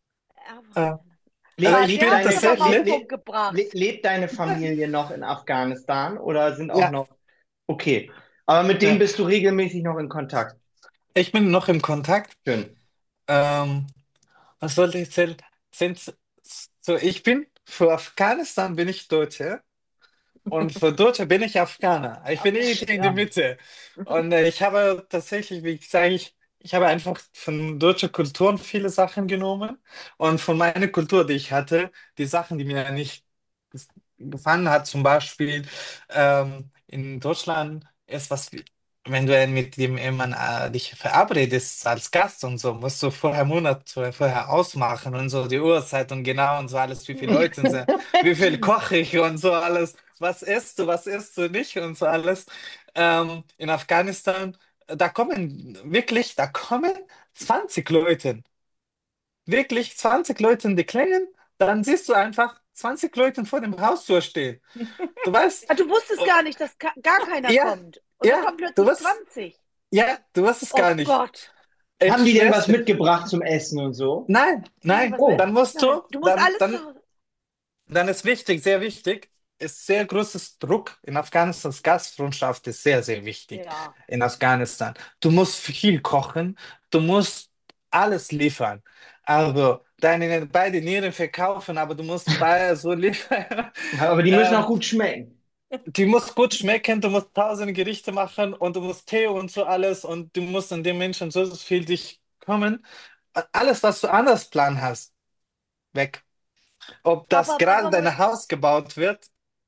Äh, Erwan. Le also Ah, ich der lebt bin hat mich deine, aber le auf den tatsächlich, le Punkt le gebracht. lebt deine Familie noch in Afghanistan oder sind auch ja, noch, okay. Aber mit denen ja, bist du regelmäßig noch in Kontakt. ich bin noch im Kontakt. Schön. Ähm, was wollte ich erzählen? Sind, so, ich bin für Afghanistan bin ich Deutsche. Und für Deutsche bin ich Afghaner. Ich bin Okay, irgendwie in der ja. Mitte. Und äh, ich habe tatsächlich, wie ich sage, ich, ich habe einfach von deutscher Kultur viele Sachen genommen. Und von meiner Kultur, die ich hatte, die Sachen, die mir nicht ges- gefallen hat, zum Beispiel ähm, in Deutschland ist was, wie- wenn du mit dem jemand äh, dich verabredest als Gast und so, musst du vorher Monate vorher ausmachen und so die Uhrzeit und genau und so alles, wie viele Leute sind, wie viel koche ich und so alles, was isst du, was isst du nicht und so alles. Ähm, in Afghanistan, da kommen wirklich, da kommen zwanzig Leute, wirklich zwanzig Leute, die klingen, dann siehst du einfach zwanzig Leute vor dem Haustür stehen. Du weißt, Ah, du wusstest oh, gar nicht, dass ka- gar keiner ja, kommt. Und dann ja, kommen du plötzlich weißt, zwanzig. ja, du weißt es gar Oh nicht. Gott. Ich Haben die denn schwör's was dir. mitgebracht zum Essen und so? Nein, Haben die nein, was mit? Oh, dann musst Nein. du, Du musst dann, alles zu dann Hause. Dann ist wichtig, sehr wichtig, ist sehr großes Druck. In Afghanistan, Gastfreundschaft ist sehr, sehr wichtig. Ja. In Afghanistan. Du musst viel kochen, du musst alles liefern. Also deine beide Nieren verkaufen, aber du musst beide so liefern. aber die müssen auch ähm, gut schmecken. Die muss gut schmecken, du musst tausend Gerichte machen und du musst Tee und so alles und du musst an den Menschen so viel dich kommen. Alles, was du anders plan hast, weg. Ob das Aber, gerade aber, dein Haus gebaut wird,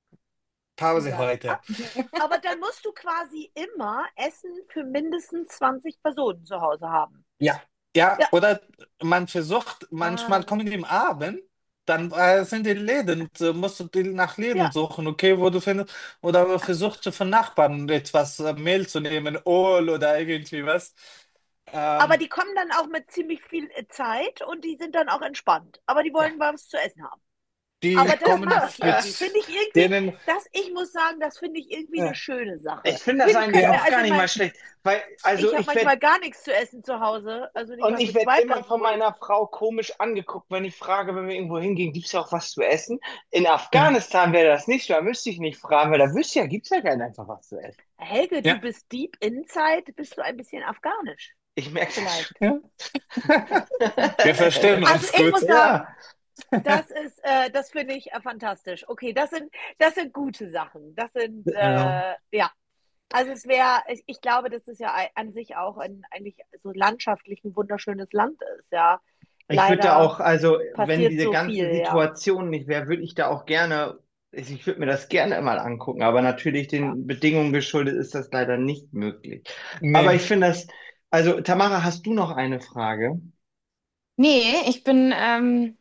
Pause ja. Ah, heute. aber dann musst du quasi immer Essen für mindestens zwanzig Personen zu Hause haben. Ja, ja, Ja. oder man versucht, manchmal Ah, kommen die im Abend, dann äh, sind die Läden, äh, musst du die nach Läden ja. suchen, okay, wo du findest, oder versuchst du von Nachbarn etwas äh, Mehl zu nehmen, Öl oder irgendwie was. Aber Ähm, die kommen dann auch mit ziemlich viel äh, Zeit und die sind dann auch entspannt. Aber die ja, wollen was zu essen haben. die Aber das kommen mag ich irgendwie. mit Finde ich irgendwie, denen, das, ich muss sagen, das finde ich irgendwie eine ja, schöne Ich Sache. finde das Find, eigentlich ja, auch also gar ich nicht mal meine, schlecht, weil, ich also habe ich werde manchmal gar nichts zu essen zu Hause, also nicht und mal ich für werd zwei immer von Personen. meiner Frau komisch angeguckt, wenn ich frage, wenn wir irgendwo hingehen, gibt es ja auch was zu essen? In ja, Afghanistan wäre das nicht so, da müsste ich nicht fragen, weil da wüsste ja, gibt es ja gar nicht einfach was zu essen. Helge, du ja, bist deep inside, bist du ein bisschen afghanisch, Ich merke das schon. vielleicht. ja. Wir verstehen Also uns ich gut. muss Ja, sagen, das ist, äh, das finde ich äh, fantastisch. Okay, das sind, das sind gute Sachen. Das sind, Ja, äh, ja. Also es wäre, ich, ich glaube, dass es ja ei- an sich auch ein, eigentlich so landschaftlich ein wunderschönes Land ist, ja. Ich würde da Leider auch, also wenn passiert diese so ganze viel, ja. Situation nicht wäre, würde ich da auch gerne, ich ich würde mir das gerne mal angucken, aber natürlich Ja. den Bedingungen geschuldet ist das leider nicht möglich. Aber ich Nee. finde das, also Tamara, hast du noch eine Frage? Nee, ich bin, ähm,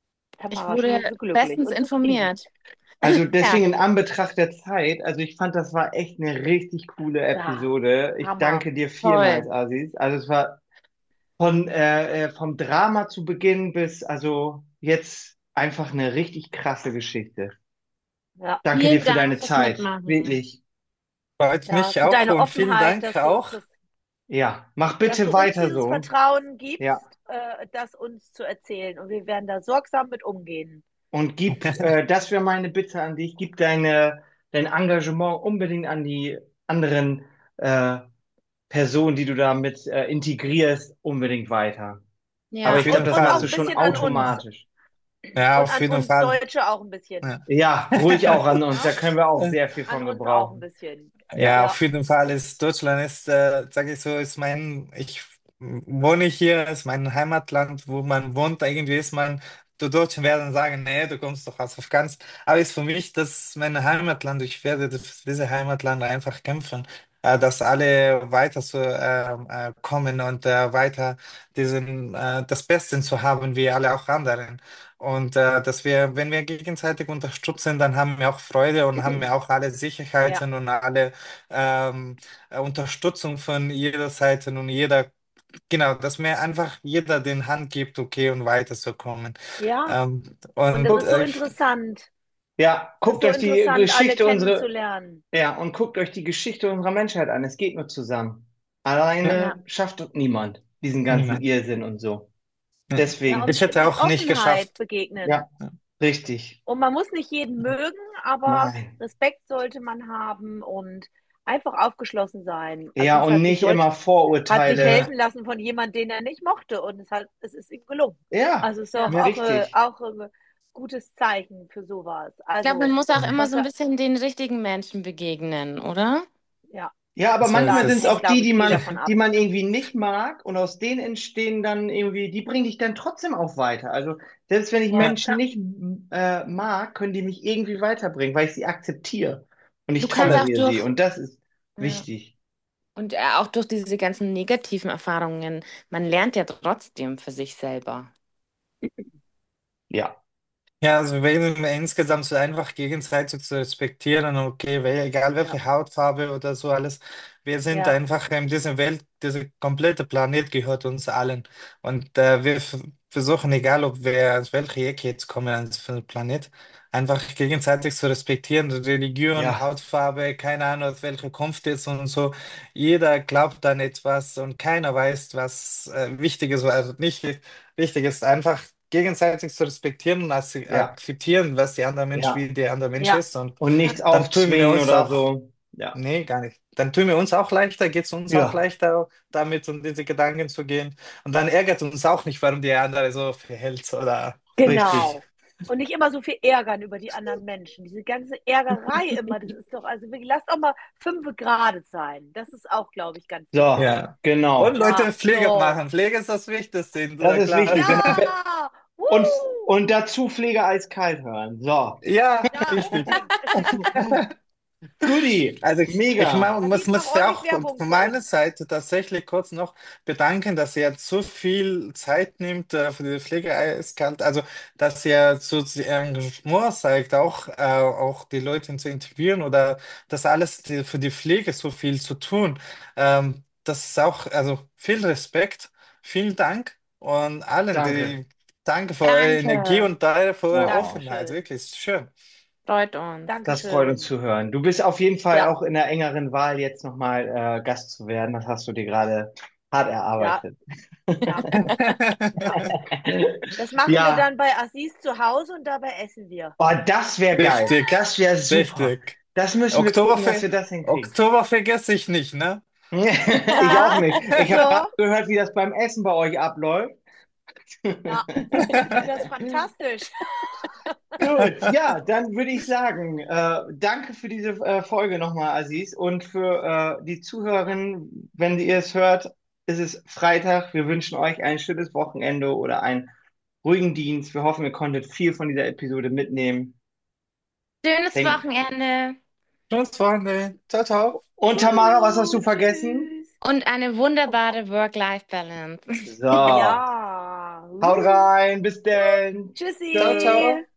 ich Tamara wurde schon so glücklich bestens und zufrieden. informiert. Also Ja, deswegen in Anbetracht der Zeit, also ich fand, das war echt eine richtig coole Ja, Episode. Ich Hammer. danke dir vielmals, toll. Aziz. Also es war von äh, äh, vom Drama zu Beginn bis also jetzt einfach eine richtig krasse Geschichte. Ja, Danke dir Vielen für Dank deine fürs Zeit. Mitmachen. Wirklich. Freut ja, mich für auch deine und vielen Offenheit, Dank dass du uns auch. das, Ja, mach dass du bitte uns weiter dieses so. Vertrauen Ja. gibst, äh, das uns zu erzählen. Und wir werden da sorgsam mit umgehen. Und gib, äh, das wäre meine Bitte an dich, gib deine, dein Engagement unbedingt an die anderen äh, Personen, die du damit äh, integrierst, unbedingt weiter. Aber Auf Ja, ich glaube, jeden Und, das und machst auch du ein Fall. schon bisschen an uns. automatisch. Ja, Und auf an jeden uns Fall. Deutsche auch ein bisschen. Ja. Ja, ruhig auch an uns. Da Ja? können wir auch sehr viel An von uns auch ein gebrauchen. bisschen. Ja. Ja, Ja, auf jeden Fall ist Deutschland ist, äh, sage ich so, ist mein, ich wohne hier, ist mein Heimatland, wo man wohnt. Irgendwie ist man, die Deutschen werden sagen, nee, du kommst doch aus Afghanistan. Aber ist für mich das mein Heimatland. Ich werde für diese Heimatland einfach kämpfen, äh, dass alle weiter so äh, äh, kommen und äh, weiter diesen äh, das Beste zu haben wie alle auch anderen. Und äh, dass wir, wenn wir gegenseitig unterstützen, dann haben wir auch Freude und haben wir auch alle ja, Sicherheiten und alle ähm, äh, Unterstützung von jeder Seite und jeder, genau, dass mir einfach jeder den Hand gibt, okay, und weiterzukommen. ja. Ähm, Und das und ist so äh, interessant. Ja, Das ist guckt so euch die interessant, alle Geschichte unsere, kennenzulernen. ja, und guckt euch die Geschichte unserer Menschheit an. Es geht nur zusammen. ja, Ja, Alleine schafft das niemand, diesen ganzen niemand. Irrsinn und so. Ja. ja, Deswegen, und Ich hätte mit auch nicht Offenheit geschafft. begegnen. ja, richtig. Und man muss nicht jeden mögen, aber Nein. Respekt sollte man haben und einfach aufgeschlossen sein. Ja, Aziz und hat sich nicht Deutsch, immer hat sich Vorurteile. helfen lassen von jemandem, den er nicht mochte und es hat, es ist ihm gelungen. Ja, Also ist doch ja. Ja. auch, äh, richtig. auch ein gutes Zeichen für sowas. Ich glaube, man Also, muss auch immer was, so ein bisschen den richtigen Menschen begegnen, oder? ja, Ja, aber So ist manchmal da sind es es. auch hängt, die, glaube ich, die viel man, davon die ab. man irgendwie nicht mag und aus denen entstehen dann irgendwie, die bringen dich dann trotzdem auch weiter. Also selbst wenn ich Ja, Ja. Menschen nicht äh, mag, können die mich irgendwie weiterbringen, weil ich sie akzeptiere und ich Du kannst auch toleriere sie durch, und das ist ja. wichtig. Und äh, auch durch diese ganzen negativen Erfahrungen, man lernt ja trotzdem für sich selber. Ja, Ja, also wenn insgesamt so einfach gegenseitig zu respektieren, okay, wel- egal ja, welche Hautfarbe oder so alles, wir sind ja, einfach in dieser Welt, dieser komplette Planet gehört uns allen. Und äh, wir f- versuchen, egal ob wir aus welcher Ecke jetzt kommen, als für den Planet, einfach gegenseitig zu respektieren, Religion, ja, Hautfarbe, keine Ahnung, aus welcher Kunft ist und so. Jeder glaubt an etwas und keiner weiß, was äh, wichtig ist oder also nicht wichtig ist. Einfach gegenseitig zu respektieren und as- ja, akzeptieren, was der andere Mensch, ja. wie der andere Mensch ja, ist. Und Und nichts dann tun wir aufzwingen uns oder auch, so. Ja, nee, gar nicht. Dann tun wir uns auch leichter, geht es uns auch ja, leichter, damit um diese Gedanken zu gehen. Und dann ärgert uns auch nicht, warum der andere so verhält oder. richtig. genau. Und nicht immer so viel ärgern über die anderen Menschen. Diese ganze Ärgerei immer, das ist doch, also wirklich, lasst doch mal fünf Grade sein. Das ist auch, glaube ich, ganz So, wichtig. Ja. Und genau. Leute, Ja, Pflege so. machen. Pflege ist das Wichtigste in Das dieser ist wichtig, Klasse. genau. Ja, Und, woo, und dazu Pflege eiskalt hören. So, Ja, ja, richtig. unbedingt. Guti, Also ich, ich mega. ma- muss, Aziz, mach muss ja ordentlich auch von Werbung für meiner uns. Seite tatsächlich kurz noch bedanken, dass ihr so viel Zeit nimmt äh, für die Pflege eiskalt, also dass ihr so viel Engagement zeigt, auch, äh, auch die Leute zu interviewen oder das alles die, für die Pflege so viel zu tun. Ähm, das ist auch, also viel Respekt, vielen Dank und allen, Danke. die danke für eure Energie Danke. und daher für eure Oh, Offenheit, Dankeschön. wirklich schön. Freut uns. das freut uns Dankeschön. zu hören. Du bist auf jeden Fall Ja, auch in der engeren Wahl, jetzt nochmal äh, Gast zu werden. Das hast du dir gerade hart ja, erarbeitet. ja, ja. Das machen wir Ja, dann bei Aziz zu Hause und dabei essen wir. oh, das wäre geil. Richtig, Das wäre super. richtig. Das müssen wir gucken, dass Oktoberfest, wir das hinkriegen. Oktober vergesse ich nicht, ne? Ich auch Ja, nicht. Ich habe so, gerade gehört, wie das beim Essen bei euch abläuft. ja, das ist fantastisch. Gut, ja, dann würde ich sagen, äh, danke für diese äh, Folge nochmal, Aziz. Und für äh, die Zuhörerinnen, wenn ihr es hört, ist es Freitag. Wir wünschen euch ein schönes Wochenende oder ein ruhigen Dienst. Wir hoffen, ihr konntet viel von dieser Episode mitnehmen. Schönes Denk Wochenende Schönes Wochenende. Ciao, ciao. Und Tamara, was hast Jo, du vergessen? tschüss. und eine wunderbare Work-Life-Balance. So, Ja. haut Uh. rein, bis denn. Tschüssi. Ciao, Tschö. ciao.